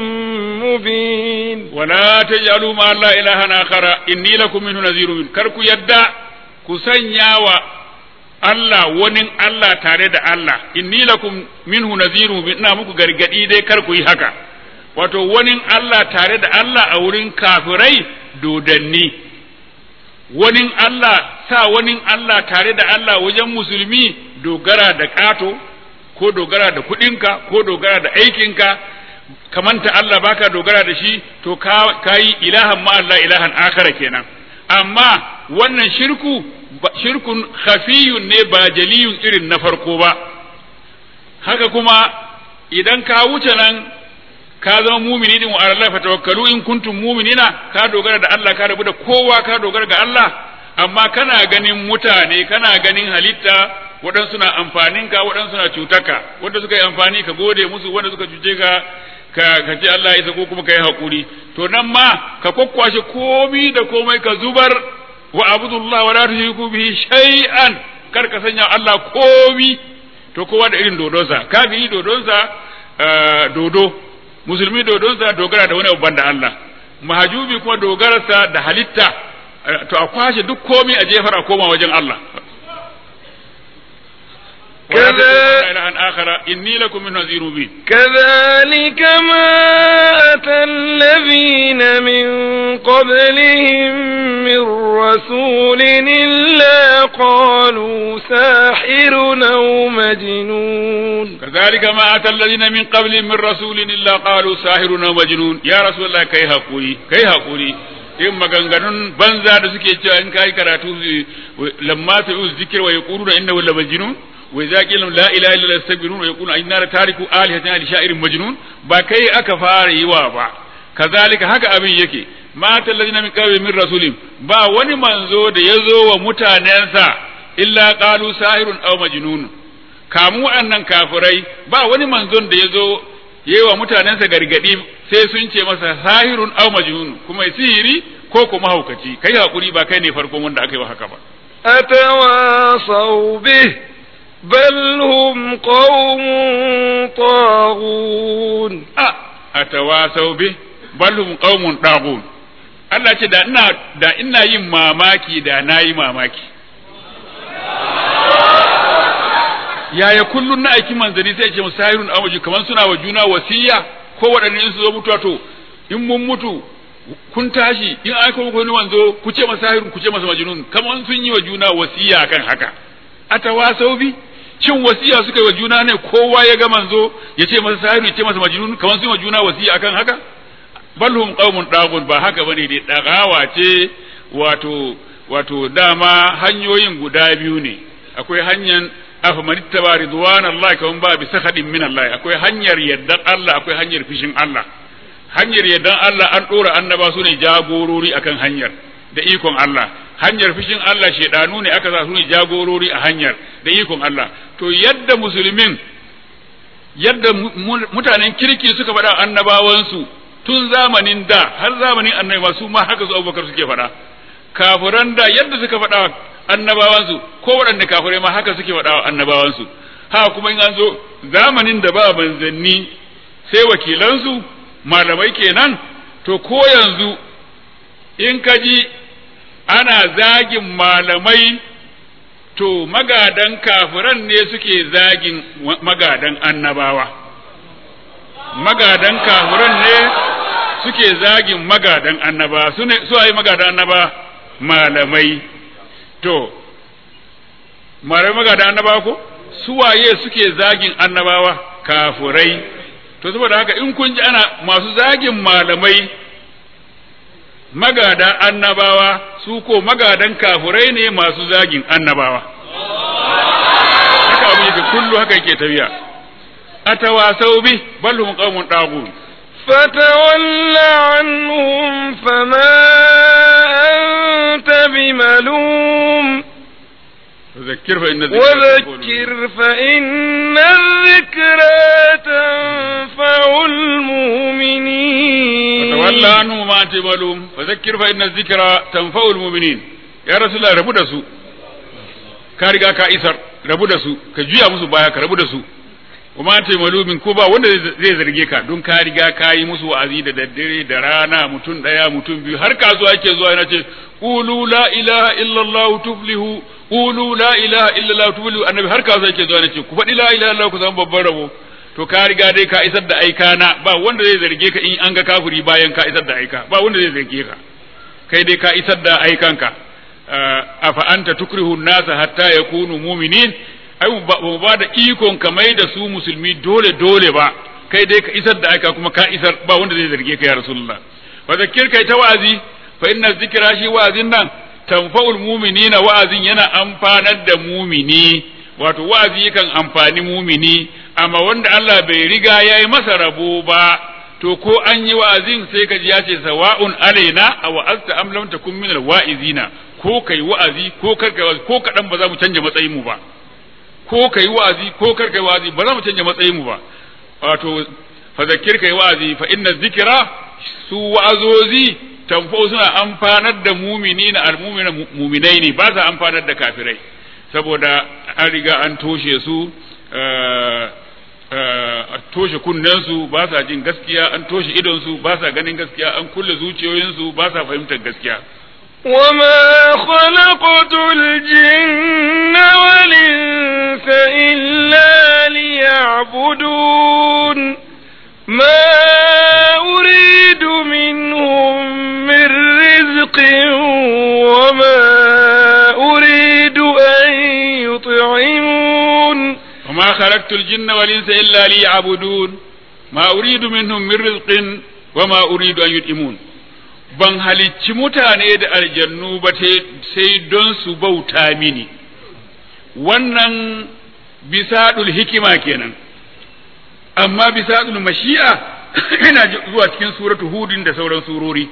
مبين ولا تجعلوا مع الله إلها آخر إني لكم منه نذير مبين كركو يدع كسنيا و Allah wani Allah tare da Allah inni lakum minhu nadhirun ina muku gargadi dai kar ku yi haka wato wani Allah tare da Allah a wurin kafirai dodanni wani Allah sa wani Allah tare da Allah wajen musulmi dogara da kato ko dogara da kudinka ko dogara da aikinka kamanta Allah baka dogara da shi to ka kai ilahan ma Allah ilahan akhara kenan amma wannan shirku shirkun khafiyun ne ba jaliyun irin na farko ba haka kuma idan ka wuce nan ka zama mumini din wa Allah fa tawakkalu in kuntum mu'minina ka dogara da Allah ka rabu da kowa ka dogara ga Allah amma kana ganin mutane kana ganin halitta waɗansu na amfanin ka waɗansu na cutaka wanda suka yi amfani ka gode musu wanda suka cuce ka ka ka ce Allah ya isa ko kuma ka yi hakuri to nan ma ka kokkwashe komi da komai ka zubar wa abudullah wa la tushriku bihi shay'an kar ka sanya Allah komi to kowa da irin dodonsa kafiri dodonsa dodo musulmi dodonsa dogara da wani abu banda Allah mahajubi kuma dogararsa da halitta to a kwashe duk komi a jefar a koma wajen Allah إني لكم من نذير مبين كذلك ما أتى الذين من قبلهم من رسول إلا قالوا ساحر أو مجنون كذلك ما أتى الذين من قبلهم من رسول إلا قالوا ساحر أو مجنون يا رسول الله كي هقولي كي هقولي in maganganun banza da suke cewa in kai karatu lamma ta yuz zikr wa yaquluna innahu la majnun wa idza qila la ilaha illa allah yastakbirun wa yaquluna inna la tariku alihatina li sha'irin majnun ba kai aka fara yi wa ba kazalika haka abin yake ma tallazina min qablihim min rasulin ba wani manzo da yazo wa mutanensa illa qalu sahirun aw majnun kamu waɗannan kafirai ba wani manzon da yazo yewa mutanensa gargadi sai sun ce masa sahirun aw majnun kuma sihiri ko kuma haukaci kai hakuri ba kai ne farkon wanda aka yi wa haka ba atawasaw bih bal hum qaumun taghun a atawasaw bih bal hum qaumun taghun Allah ce da ina da ina yin mamaki da nayi mamaki yaya kullun na aiki manzani sai ce musahirun amuji kaman suna wa juna wasiya ko wadanne su zo mutuwa to in mun mutu kun tashi in aka muku wani wanzo ku ce masahirun ku ce masa majnun kaman sun yi wa juna wasiya kan haka atawasau bi cin wasiya suka yi wa juna ne kowa ya ga manzo ya ce masa sahirun ya ce masa majnun kaman sun yi wa juna wasiya akan haka balhum qaumun dagun ba haka bane dai dagawa ce wato wato dama hanyoyin guda biyu ne akwai hanyar afaman ittaba ridwanallahi kaman ba bi sakhadin min Allah akwai hanyar yaddan Allah akwai hanyar fishin Allah hanyar yaddan Allah an dora annaba su ne jagorori akan hanyar da ikon Allah hanyar fishin Allah shedanu ne aka sa su ne jagorori a hanyar da ikon Allah to yadda musulmin yadda mutanen kirki suka faɗa annabawansu tun zamanin da har zamanin annabi masu ma haka su Abubakar suke faɗa kafiran da yadda suka faɗa annabawansu ko waɗanne kafirai ma haka suke faɗa annabawansu ha kuma in an zo zamanin da ba manzanni sai wakilansu malamai kenan to ko yanzu in ka ji ana zagin malamai to magadan kafiran ne suke zagin magadan annabawa magadan kafiran ne suke zagin magadan annaba su ne su ayi magadan annaba malamai to malamai magadan annaba ko su waye suke zagin annabawa kafirai to saboda haka in kun ji ana masu zagin malamai magada annabawa su ko magadan kafirai ne masu zagin annabawa haka abu yake kullu haka yake tafiya atawasau bi bal hum qaumun taghun فتول عنهم فما أنت بملوم وذكر فإن وذكر فإن الذكرى تنفع المؤمنين وتولى عنهم ما أنت بملوم وذكر فإن الذكرى تنفع المؤمنين يا رسول الله ربو دسو كارغا كايسر ربو دسو كجويا musu baya ka rabu da su kuma ta malumin ko ba wanda zai zarge ka don ka riga ka yi musu wa'azi da daddare da rana mutum daya mutum biyu har kasuwa ake zuwa yana ce qulu la ilaha illallah tuflihu qulu la ilaha illallah tuflihu annabi har kasuwa ake zuwa yana ce ku faɗi la ilaha illallah ku zama babban rabo to ka riga dai ka isar da aika na ba wanda zai zarge ka in an ga kafiri bayan ka isar da aika ba wanda zai zarge ka kai dai ka isar da aikanka afa anta tukrihu an-nasa hatta yakunu mu'minin ai ba ba da ikon ka mai da su musulmi dole dole ba kai dai ka isar da aika kuma ka isar ba wanda zai zarge ka ya rasulullah wa zakir kai ta wa'azi fa inna zikra shi wa'azin nan tanfa'ul mu'minina wa'azin yana amfanar da mu'mini wato wa'azi yakan amfani mu'mini amma wanda Allah bai riga yayi masa rabo ba to ko an yi wa'azin sai ka ji ya ce sawa'un alaina aw asta am lam takun min alwa'izina ko kai wa'azi ko karka wa'azi ko kadan ba za mu canja matsayin mu ba ko kai wa'azi ko kar kai wa'azi ba za mu canja matsayin mu ba wato fa zakir kai wa'azi fa inna zikra su wa'azozi tanfo suna amfanar da mu'minina almu'mina mu'minai ne ba sa amfanar da kafirai saboda an riga an toshe su a toshe kunnen su ba sa jin gaskiya an toshe idon su ba sa ganin gaskiya an kulle zuciyoyin su ba sa fahimtar gaskiya وما خلقت الجن والإنس إلا ليعبدون ما أريد منهم من رزق وما أريد أن يطعمون وما خلقت الجن والإنس إلا ليعبدون ما أريد منهم من رزق وما أريد أن يطعمون ban halicci mutane da aljannu ba sai don su bauta mini wannan bisadul hikima kenan amma bisadul mashi'a ina zuwa cikin suratu hudin da sauran surori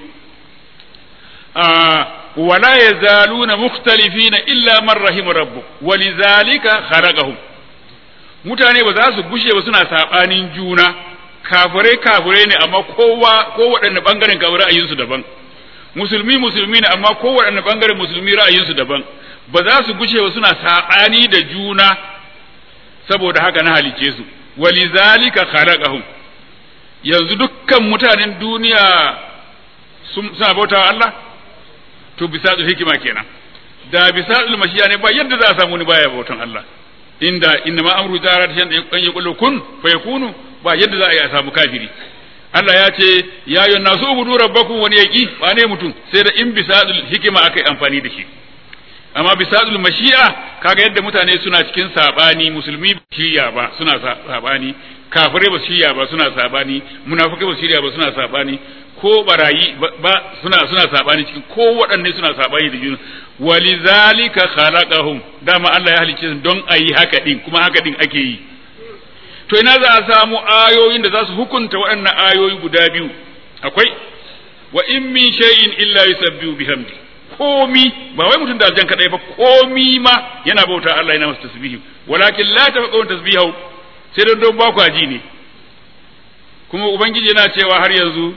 wala yazaluna mukhtalifina illa man rahima rabbuk walizalika khalaqahum mutane ba za su gushe ba suna sabanin juna kafirai kafirai ne amma kowa ko waɗanne bangaren kafirai ra'ayinsu daban musulmi musulmi ne amma ko waɗanne bangaren musulmi ra'ayinsu daban ba za su gushe ba suna sabani da juna saboda haka na halice su walizalika khalaqahum yanzu dukkan mutanen duniya suna bautawa Allah to bisa hikima kenan da bisa mashiya ne ba yadda za a samu ni baya bautan Allah inda inna ma amru zara da yanda kan yaqulu kun fayakunu ba yadda za a yi a samu kafiri Allah ya ce ya ayyuhan nasu ubudu rabbakum wani yaqi ba ne mutum sai da in bisa hikima akai amfani da shi amma bisa mashiya kaga yadda mutane suna cikin sabani musulmi shiya ba suna sabani kafirai ba shiya ba suna sabani munafikai ba shiya ba suna sabani ko barayi ba suna suna sabani cikin ko waɗanne suna sabani da juna walizalika khalaqahum dama Allah ya halicce su don ayi haka din kuma haka din ake yi to ina za a samu ayoyin da za su hukunta waɗannan ayoyi guda biyu akwai wa in min shay'in illa yusabbihu bihamdi komi ba wai mutum da aljan kadai ba komi ma yana bauta Allah yana masa tasbihi walakin la tafaqun tasbihu sai don don ba ku aji ne kuma ubangiji yana cewa har yanzu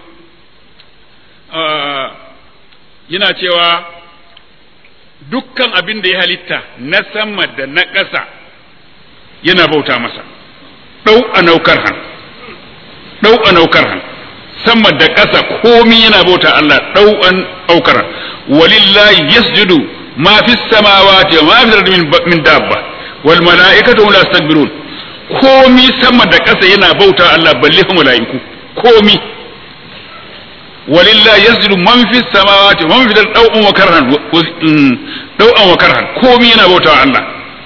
yana cewa dukkan abin da ya halitta na sama da na ƙasa yana bauta masa ɗau a naukar han ɗau a naukar han sama da ƙasa komi yana bauta Allah ɗau an aukar han walillahi yasjudu ma fi samawati wa ma fi ardi min dabba wal mala'ikatu la yastakbirun komi sama da ƙasa yana bauta Allah balle fa mala'iku komi walillahi yasjudu man fi samawati wa man fi ardi ɗau'an wa karhan ɗau'an wa karhan komi yana bauta Allah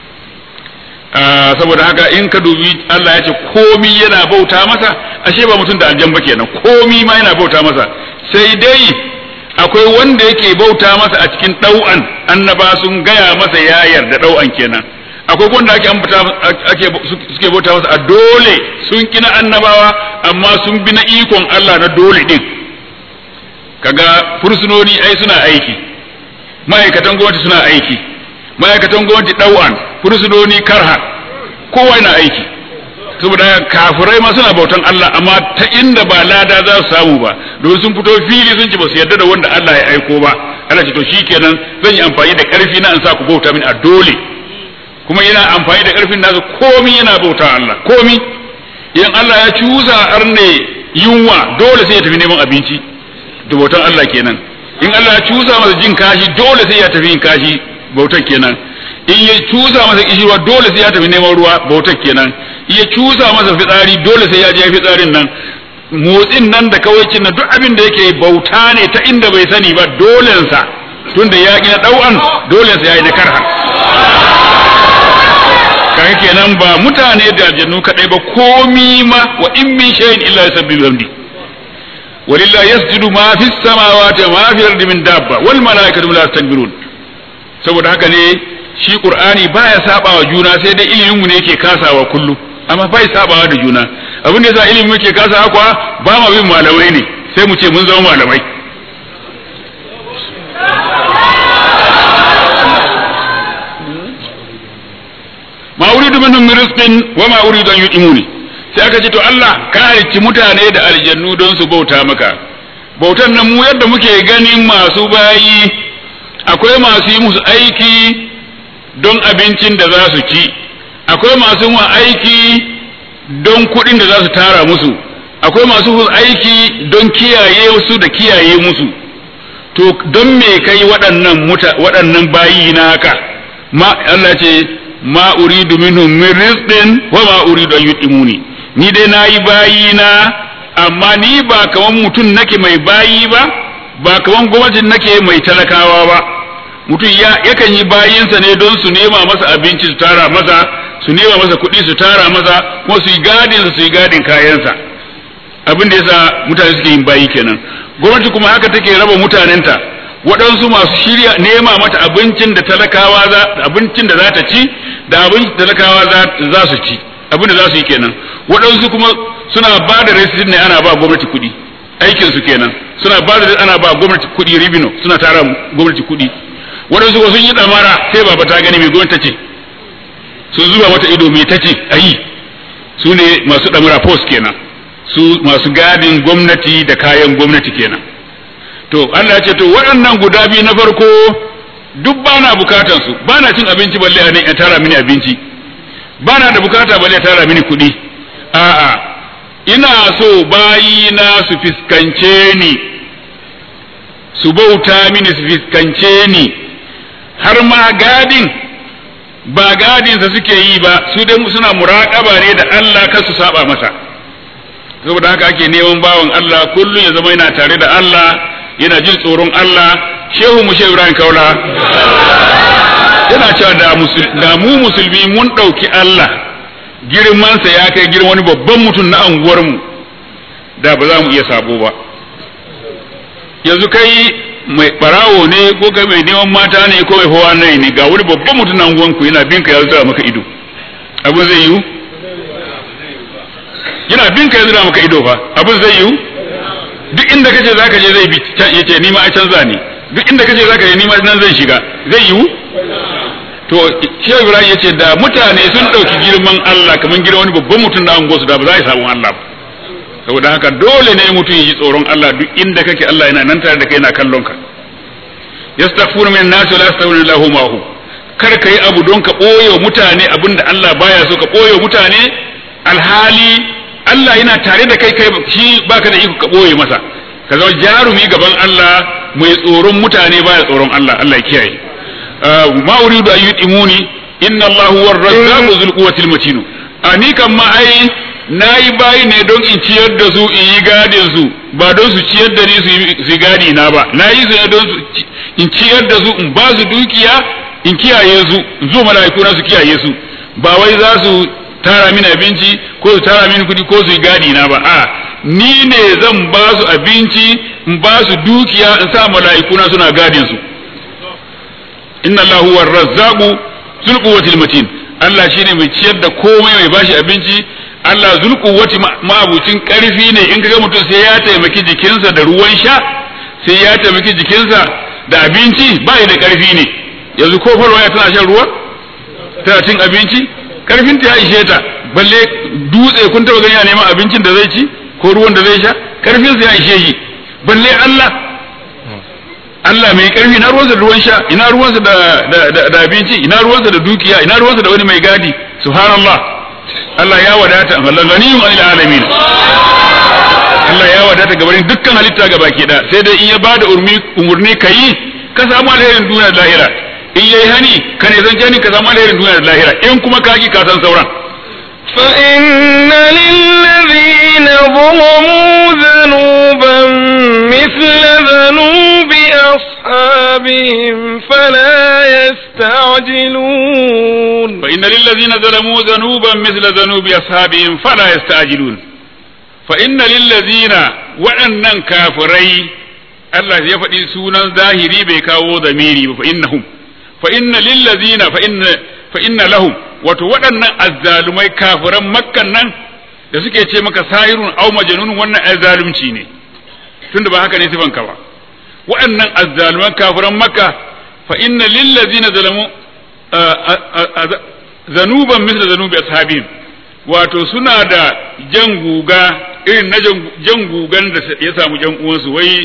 saboda haka in ka dubi Allah ya ce komi yana bauta masa ashe ba mutum da aljan ba kenan komi ma yana bauta masa sai dai akwai wanda yake bauta masa a cikin ɗau'an annaba sun gaya masa ya yarda ɗau'an kenan akwai wanda ake ake suke bauta masa a dole sun kina annabawa amma sun bi na ikon Allah na dole din kaga fursunoni ai suna aiki ma'aikatan gwamnati suna aiki ma'aikatan gwamnati ɗau'an fursunoni karha kowa yana aiki saboda kafirai ma suna bautan Allah amma ta inda ba lada za su samu ba don sun fito fili sun ci ba su yarda da wanda Allah ya aiko ba Allah ce to shikenan zan yi amfani da karfi na in sa ku bauta min a dole kuma yana amfani da karfin nasu komi yana bauta Allah komi idan Allah ya cuza arne yunwa dole sai ya tafi neman abinci da bautan Allah kenan in Allah ya cuza masa jin kashi dole sai ya tafi yin kashi bautar kenan in ya cusa masa kishirwa dole sai ya tafi neman ruwa bautar kenan in ya cusa masa fitsari dole sai ya je fitsarin nan motsin nan da kawaicin nan duk abin da yake bauta ne ta inda bai sani ba dolensa tunda ya gina dau'an dolensa ya yi na karhan kai kenan ba mutane da aljannu kadai ba komi ma wa in min shay'in illa yusabbihu bihamdi walillahi yasjudu ma fis samawati wa ma fil ardi min dabba wal malaikatu la yastakbirun saboda haka ne shi qur'ani baya sabawa juna sai dai ilimin mu ne yake kasawa kullu amma bai sabawa da juna abin da yasa ilimin mu yake kasawa kuwa ba ma bin malamai ne sai mu ce mun zama malamai ma uridu minhum min rizqin wa ma uridu an yutimuni sai aka ce to Allah ka halicci mutane da aljannu don su bauta maka bautan nan mu yadda muke ganin masu bayi akwai masu yi musu aiki don abincin da za su ci akwai masu yin aiki don kuɗin da za su tara musu akwai masu yin aiki don kiyaye su da kiyaye musu to don me kai waɗannan muta waɗannan bayi na haka ma Allah ce ma uridu minhum min rizqin wa ma uridu an yutimuni ni dai nayi bayi na amma ni ba kaman mutum nake mai bayi ba ba kaman gwamnatin nake mai talakawa ba mutum ya yakan yi bayinsa ne don su nema masa abinci su tara masa su nema masa kuɗi su tara masa kuma su yi gadin su yi gadin kayansa abin da yasa mutane suke yin bayi kenan gwamnati kuma haka take raba mutanenta waɗansu masu shirya nema mata abincin da talakawa za abincin da za ta ci da abincin da talakawa za su ci abin da za su yi kenan waɗansu kuma suna ba da receipt ne ana ba gwamnati kuɗi aikin su kenan suna ba da ana ba gwamnati kuɗi ribino suna tara gwamnati kuɗi waɗansu ko sun yi damara sai baba ta gani mai gwamnati ce sun zuba mata ido mai ta ce ayi su ne masu damara post kenan su masu gadin gwamnati da kayan gwamnati kenan to Allah ya ce to waɗannan guda biyu na farko duk bana bukatan su bana cin abinci balle a nan ya tara mini abinci bana da bukata balle ya tara mini kuɗi a'a ina so bayina su fiskance ni su bauta mini su fiskance ni har ma gadin ba gadinsa suke yi ba su dai suna muraƙaba ne da Allah kar su saba masa saboda haka ake neman bawan Allah kullum ya zama yana tare da Allah yana jin tsoron Allah shehu mu shehu Ibrahim Kaula yana cewa da da mu musulmi mun ɗauki Allah girmansa ya kai girman wani babban mutum na anguwarmu da ba za mu iya sabo ba yanzu kai mai barawo ne ko kai mai neman mata ne ko mai hawa ne ne ga wani babban mutum na anguwanku yana binka ya zura maka ido abin zai yiwu yana binka ya zura maka ido fa abin zai yiwu duk inda kace zaka je zai bi yace ni ma a canza ni duk inda kace zaka je ni ma nan zan shiga zai yiwu to Shehu Ibrahim yace da mutane sun dauki girman Allah kaman girman wani babban mutum da anguwarsu da ba za a samu Allah ba saboda haka dole ne mutum yi tsoron Allah duk inda kake Allah yana nan tare da kai yana kallon ka yastaghfiru min nas wa la yastaghfiru lahu ma hu kar kai abu don ka boye mutane abinda Allah baya so ka boye mutane alhali Allah yana tare da kai kai shi baka da iko ka boye masa ka zama jarumi gaban Allah mai tsoron mutane baya tsoron Allah Allah ya kiyaye ma uridu an yutimuni inna Allah huwa ar-razzaqu dhul quwwati al-matin ani kan ma ai nayi bayi ne don in ciyar da su in yi gadin su ba don su ciyar da ni su yi gadi na ba nayi su ne don in ciyar da su in ba su dukiya in kiyaye su in zo mala'iku na su kiyaye su ba wai za su tara mini abinci ko su tara mini kudi ko su yi gadi na ba a ni ne zan ba su abinci in ba su dukiya in sa mala'iku na suna gadin su inna Allahu huwa ar-razzaqu dhul quwwati matin Allah shine mai ciyar da komai mai bashi abinci Allah dhul quwwati ma'abucin karfi ne in kaga mutum sai ya taimaki jikinsa da ruwan sha sai ya taimaki jikinsa da abinci bai da karfi ne yanzu ko farwaya tana shan ruwa tana cin abinci karfin ta ya ishe ta balle dutse kun taba gani ya neman abincin da zai ci ko ruwan da zai sha karfin sa ya ishe shi balle Allah Allah mai karfi ina ruwansa da ruwan sha ina ruwansa da da, da abinci ina ruwansa da dukiya ina ruwansa da wani mai gadi subhanallah Allah ya wadata malallaniyun anil alamin Allah ya wadata gabanin dukkan halitta gabaki da sai dai in ya bada umurni kai ka samu alherin duniya da lahira in yayi hani ka ne zan jani ka samu alherin duniya da lahira in kuma kaki ka san sauran fa inna lillazina zalamu dhanuban mithla dhanubi ashabihim fala yasta'jilun fa inna lillazina zalamu dhanuban mithla dhanubi ashabihim fala yasta'jilun fa inna lillazina waɗannan kafirai Allah ya faɗi sunan zahiri bai kawo zamiri ba fa innahum fa inna lillazina fa inna fa inna lahum wato waɗannan azzalumai kafiran makkan nan da suke ce maka sahirun aw majnun wannan azzalumci ne tunda ba haka ne sifan ka ba waɗannan azzaluman kafiran makka fa inna lillazina zalamu zanuban misla zanubi ashabihim wato suna da jan guga irin na jan gugan da ya samu jan uwansu wai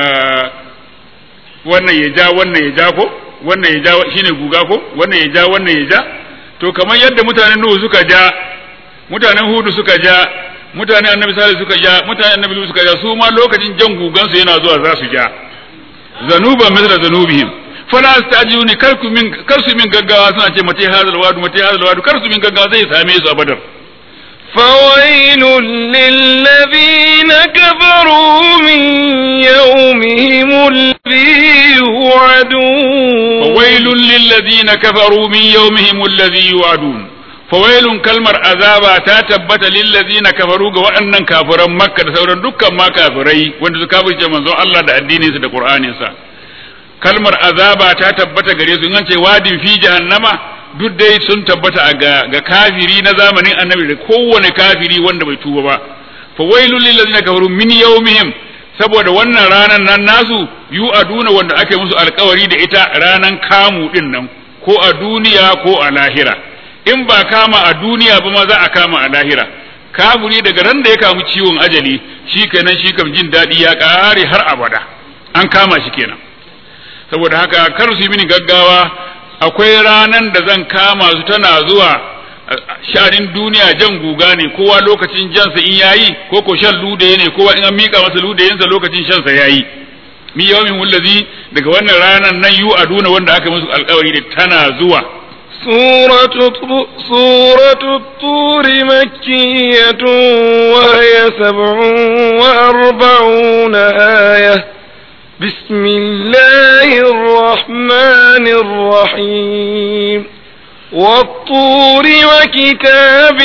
wannan ya ja wannan ya ja ko wannan ya ja shine guga ko wannan ya ja wannan ya ja to kamar yadda mutanen Nuhu suka ja mutanen Hudu suka ja mutanen Annabi Salih suka ja mutanen Annabi Lut suka ja su ma lokacin jan gugan su yana zuwa za su ja zanuba misla zanubihim fala astajuni kar ku min kar su min gaggawa suna ce mate hadal wadu mate hadal wadu kar su min gaggawa zai same su a Badar فويل للذين كفروا من يومهم الذي يوعدون فويل للذين كفروا من يومهم الذي يوعدون فويل كلمر عذابا تتبت للذين كفروا وأن كافرا مكة سورا دكا ما كافري وانت كافر منزون الله دا الدين دا قرآن سا kalmar azaba ta tabbata gare su in an ce wadin fi jahannama duk dai sun tabbata ga, ga kafiri na zamanin annabi da kowane kafiri wanda bai tuba ba fa wailul lil ladina kafaru min yawmihim saboda wannan ranan nan nasu yu'aduna wanda ake musu alkawari da ita ranan kamu din nan ko a duniya ko a lahira in ba kama a duniya ba ma za a kama a lahira kafiri daga ran da ya kamu ciwon ajali shi kenan shi kam jin daɗi ya ƙare har abada an kama shi kenan saboda haka kar su yi mini gaggawa akwai ranan da zan kama su tana zuwa sha'anin duniya jan guga ne kowa lokacin jansa in yayi ko ko shan ludaye ne kowa in an mika masa ludayensa lokacin shansa yayi mi yawmin wallazi daga wannan ranan nan yu aduna wanda aka musu alƙawari da tana zuwa سورة سورة الطور مكية وهي سبع وأربعون آية بسم الله الرحمن الرحيم والطور وكتاب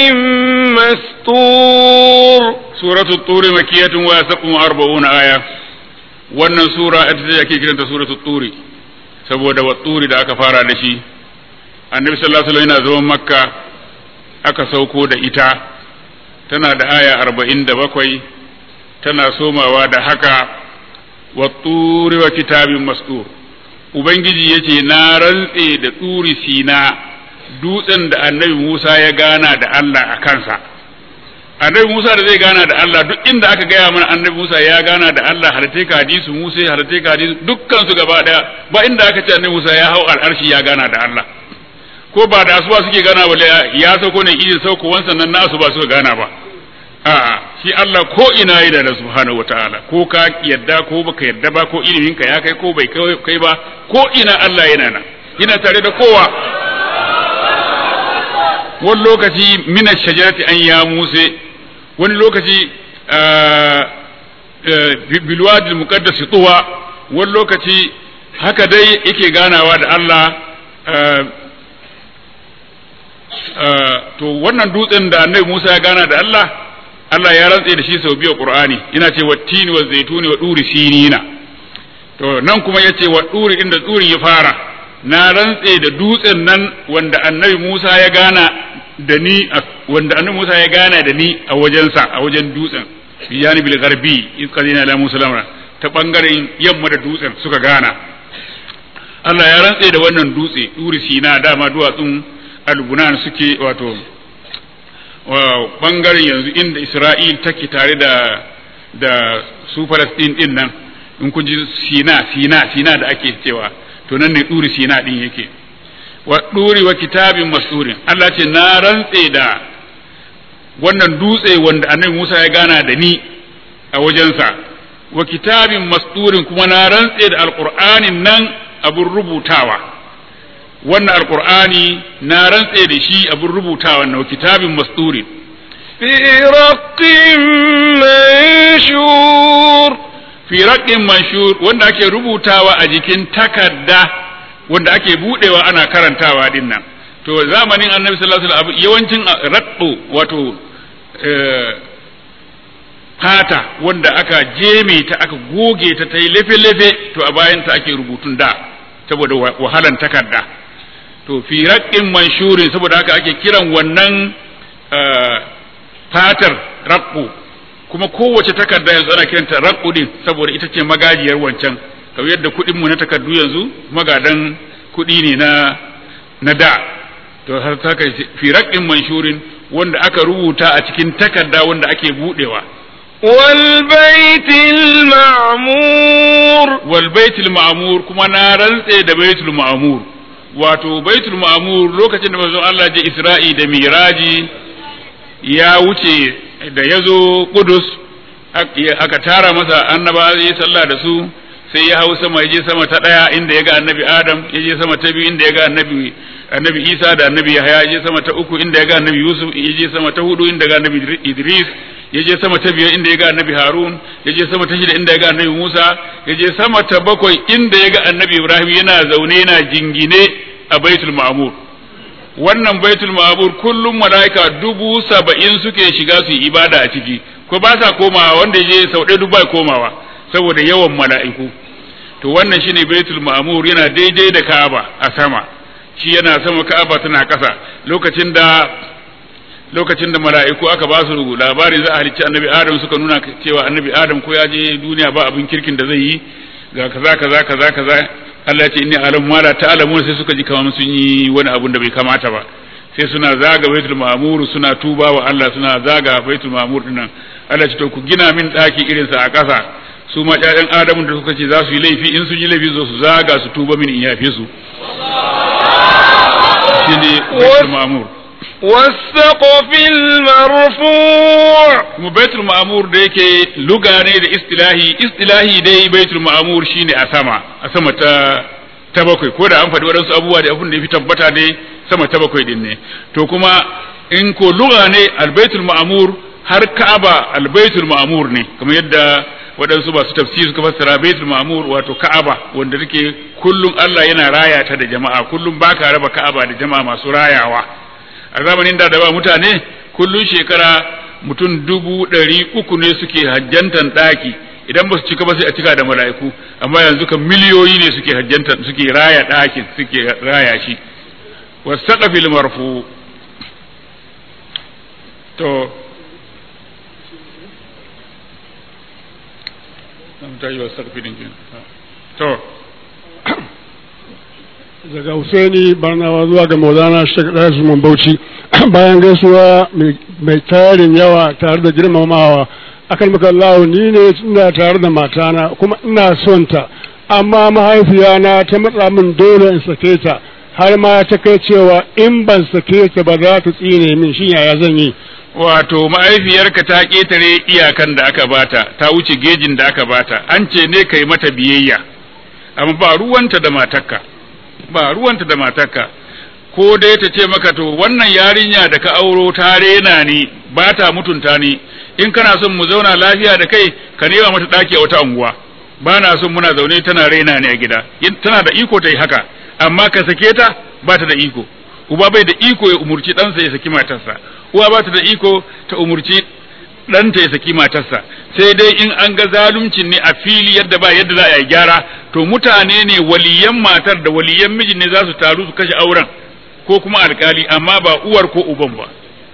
مسطور سورة الطور مكية وهي سبع وأربعون آية wannan sura ita ce ake kiranta suratul turi saboda watturi da aka fara da shi annabi sallallahu alaihi wasallam yana zaman makka aka sauko da ita tana da aya arba'in da bakwai tana somawa da haka watturi wa kitabin mastur ubangiji yace na rantse da turi sina dutsen da annabi Musa ya gana da Allah a kansa annabi Musa da zai gana da Allah duk inda aka gaya mana annabi Musa ya gana da Allah halatte ka hadisi Musa halatte ka hadisi dukkan su gaba daya ba inda aka ce annabi Musa ya hau al'arshi ya gana da Allah ko ba da asuba suke gana ba ya sauko ne irin sauko wansan nan na asuba suka gana ba a'a shi Allah ko ina yana da subhanahu wataala ko ka yadda ko baka yadda ba ko ilimin ka ya kai ko bai kai ba ko ina Allah yana nan yana tare da kowa wani lokaci mina shajarati an ya Musa wani lokaci bilwadi muqaddas tuwa wani lokaci haka dai yake ganawa da Allah to wannan dutsen da annabi Musa ya gana da Allah Allah ya rantse da shi sau biyu Qur'ani ina ce wattini wa zaituni wa duri sinina to nan kuma yace wa duri inda duri ya fara na rantse da dutsen nan wanda annabi Musa ya gana da ni wanda annabi Musa ya gana da ni a wajensa a wajen dutsen biyani bil gharbi in qadina la musulama ta bangaren yamma da dutsen suka gana Allah ya rantse da wannan dutse duri sina dama duwatsun al-Bunan suke wato bangaren yanzu inda Isra'il take tare da da su Palestine din nan in kun ji Sina Sina Sina da ake cewa to nan ne duri Sina din yake wa duri wa kitabin masurin Allah ce na rantse da wannan dutse wanda annabi Musa ya gana da ni a wajensa wa kitabin masturin kuma na rantse da alqur'anin nan abun rubutawa wannan alqur'ani na rantse da shi abun rubutawa na kitabin masturin fi raqqin manshur fi raqqin manshur wanda ake rubutawa a jikin takarda wanda ake budewa ana karantawa din nan to zamanin annabi sallallahu alaihi wasallam yawancin raqqu wato fata wanda aka jeme ta aka goge ta ta yi lefe-lefe to a bayan ta ake rubutun da saboda wahalan takarda to fi raqqin manshurin saboda haka ake kiran wannan fatar raqqu kuma kowace takarda yanzu ana kiranta raqqu din saboda ita ce magajiyar wancan kamar yadda kuɗin mu na takardu yanzu magadan kuɗi ne na na da to haka fi raqqin manshurin wanda aka rubuta a cikin takarda wanda ake budewa wal baitil ma'mur wal baitil ma'mur kuma na rantse da baitul ma'mur wato baitul ma'mur lokacin da manzon Allah je Isra'i da Miraji ya wuce da yazo Qudus aka tara masa annaba ya sallah da su sai ya hau sama ya je sama ta daya inda ya ga annabi Adam ya je sama ta biyu inda ya ga annabi annabi Isa da annabi Yahya ya je sama ta uku inda ya ga annabi Yusuf ya je sama ta hudu inda ya ga annabi Idris ya je sama ta biyar inda ya ga annabi Harun ya je sama ta shida inda ya ga annabi Musa ya je sama ta bakwai inda ya ga annabi Ibrahim yana zaune yana jingine a Baitul Ma'mur wannan Baitul Ma'mur kullum malaika dubu saba'in suke shiga su yi ibada a ciki ko ba sa komawa wanda ya je sau ɗaya dubai komawa saboda yawan mala'iku to wannan shine Baitul Ma'mur yana daidai da Ka'aba a sama shi yana sama Ka'aba tana ƙasa lokacin da lokacin da mala'iku aka ba su labarin za a halicci annabi Adam suka nuna cewa annabi Adam ko ya je duniya ba abin kirkin da zai yi ga kaza kaza kaza kaza Allah ya ce inni alamu ma la ta'lamun sai suka ji kamar sun yi wani abun da bai kamata ba sai suna zaga baitul ma'mur suna tuba wa Allah suna zaga baitul ma'mur dinnan Allah ce to ku gina min daki irin sa a ƙasa su ma ƴaƴan Adamu da suka ce za su yi laifi in sun yi laifi zo su zaga su tuba min in yafe su shine baitul ma'mur wasaqfil marfu' kuma baitul ma'mur da yake luga ne da istilahi istilahi dai baitul ma'mur shine a sama a sama ta ta bakwai ko da an faɗi waɗansu abubuwa da abin da yafi tabbata dai sama ta bakwai din ne to kuma in ko luga ne albaitul ma'mur har Ka'aba albaitul ma'mur ne kamar yadda waɗansu ba su tafsiri suka fassara baitul ma'mur wato Ka'aba wanda take kullum Allah yana raya ta da jama'a kullum baka raba Ka'aba da jama'a masu rayawa a zamanin da da ba mutane kullum shekara mutum dubu ɗari uku ne suke hajjantan ɗaki idan ba su cika ba sai a cika da mala'iku amma yanzu kan miliyoyi ne suke hajjantan suke raya ɗakin suke raya shi wasaqafil marfu to to daga Husaini Barnawa zuwa ga Maulana Sheikh Usman Bauchi bayan gaisuwa mai tarin yawa tare da girmamawa akan maka Allah ni ne ina tare da matana kuma ina son ta amma mahaifiyana ta matsa min dole in sake ta har ma ta kai cewa in ban sake ta ba za ta tsine min shin yaya zan yi wato mahaifiyarka ta ketare iyakan da aka bata ta wuce gejin da aka bata an ce ne kai mata biyayya amma ba ruwanta da matarka ba ruwanta da matarka ko dai ta ce maka to wannan yarinya da ka auro ta rena ni ba ta mutunta ni in kana son mu zauna lafiya da kai ka nema mata daki a wata unguwa ba na son muna zaune tana rena ni a gida tana da iko ta yi haka amma ka sake ta ba ta da iko uba bai da iko ya umurci ɗansa ya saki matarsa uwa ba ta da iko ta umurci ɗanta ya saki matarsa sai dai in an ga zaluncin ne a fili yadda ba yadda za a yi gyara to mutane ne waliyan matar da waliyan mijin ne za su taru su kashe auren ko kuma alkali amma ba uwar ko uban ba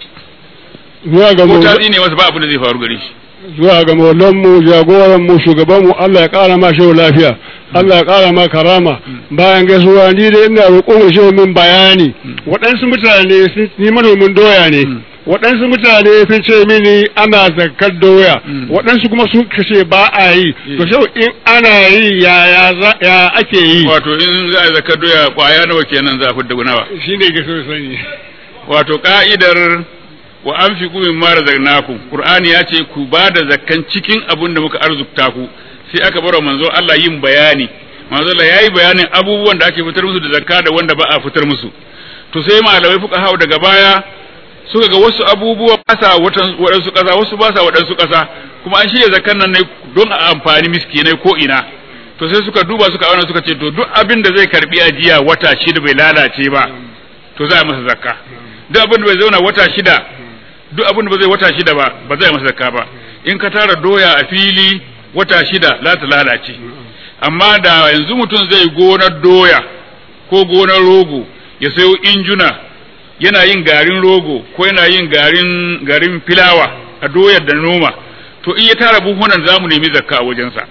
zuwa ga ko ta ne wasu ba abin da zai faru gare shi zuwa ga maulan mu jagoran mu shugaban mu Allah ya kara ma shehu lafiya Allah ya kara ma karama bayan gaisuwa ni dai ina roƙon shehu min bayani waɗansu mutane ni manomin doya ne waɗansu mutane sun ce mini ana zakar doya waɗansu kuma sun kashe ba a yi to shehu in ana yi ya ya ake yi wato in za a zakar doya kwaya nawa kenan za a fidda nawa shine ga so sani wato ka'idar wa anfiqu mimma razaqnakum qur'ani ya ce ku ba da zakkan cikin abin da muka arzukta ku sai aka bar manzo Allah yin bayani manzo Allah yayi bayanin abubuwan da ake fitar musu da zakka da wanda ba a fitar musu to sai malamai fuqaha daga baya suka ga wasu abubuwa ba sa waɗansu ƙasa wasu ba sa waɗansu ƙasa kuma an shirya zakkan nan ne don a amfani miskinai ko ina to sai suka duba suka auna suka ce to duk abin da zai karbi ajiya wata shida bai lalace ba to za a masa zakka duk abin da bai zauna wata shida duk abin da ba zai wata shida ba ba zai masa zakka ba in ka tara doya a fili wata shida za ta lalace amma da yanzu mutum zai gonar doya ko gonar rogo ya sayo injuna yana yin garin rogo ko yana yin garin garin filawa a doyar da noma to in ya tara buhunan zamu nemi zakka a wajensa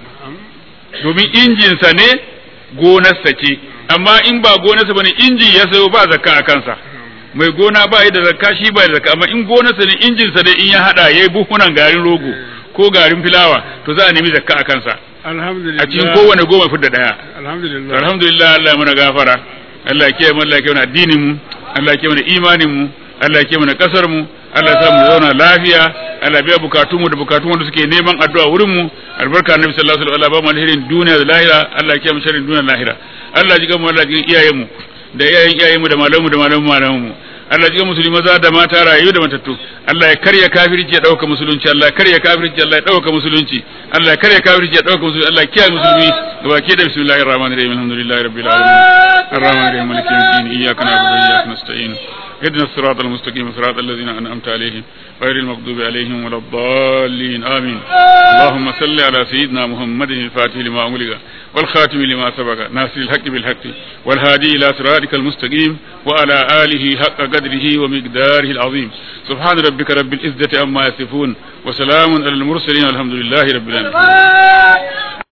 domin injinsa ne gonarsa ce amma in ba gonarsa bane injin ya sayo ba zakka a kansa mai gona ba yi da zakka shi ba da zakka amma in gonarsa ne injinsa dai in ya hada yayi buhunan garin rogo ko garin filawa to za a nemi zakka a kansa alhamdulillah a cikin kowane goma fidda daya alhamdulillah alhamdulillah Allah mana gafara Allah ya kiyaye mu Allah ya kiyaye mana addinin mu Allah ya kiyaye mana imanin mu Allah ya kiyaye mana kasar mu Allah ya sa mu zauna lafiya Allah biya bukatun mu da bukatun wanda suke neman addu'a wurin mu albarka annabi sallallahu alaihi wasallam ba mu alherin duniya da lahira Allah ya kiyaye mu sharrin duniya da lahira Allah ya jiga mu Allah ya jiga iyayen mu da iyayen iyayen mu da malamu mu da malamu malamu mu Allah ya jiga musulmi maza da mata rayu da matattu Allah ya karya kafirci ya dauka musulunci Allah ya karya kafirci Allah ya dauka musulunci Allah ya karya kafirci ya dauka musulunci Allah ya kiyaye musulmi gabaki da bismillahir rahmanir rahim alhamdulillahi rabbil alamin arrahmanir rahim maliki yawmiddin iyyaka na'budu wa iyyaka nasta'in اهدنا الصراط المستقيم صراط الذين أنعمت عليهم غير المغضوب عليهم ولا الضالين آمين. اللهم صل على سيدنا محمد الفاتح لما أغلق والخاتم لما سبق ناصر الحق بالحق والهادي إلى صراطك المستقيم وعلى آله حق قدره ومقداره العظيم. سبحان ربك رب العزة عما يصفون وسلام على المرسلين والحمد لله رب العالمين.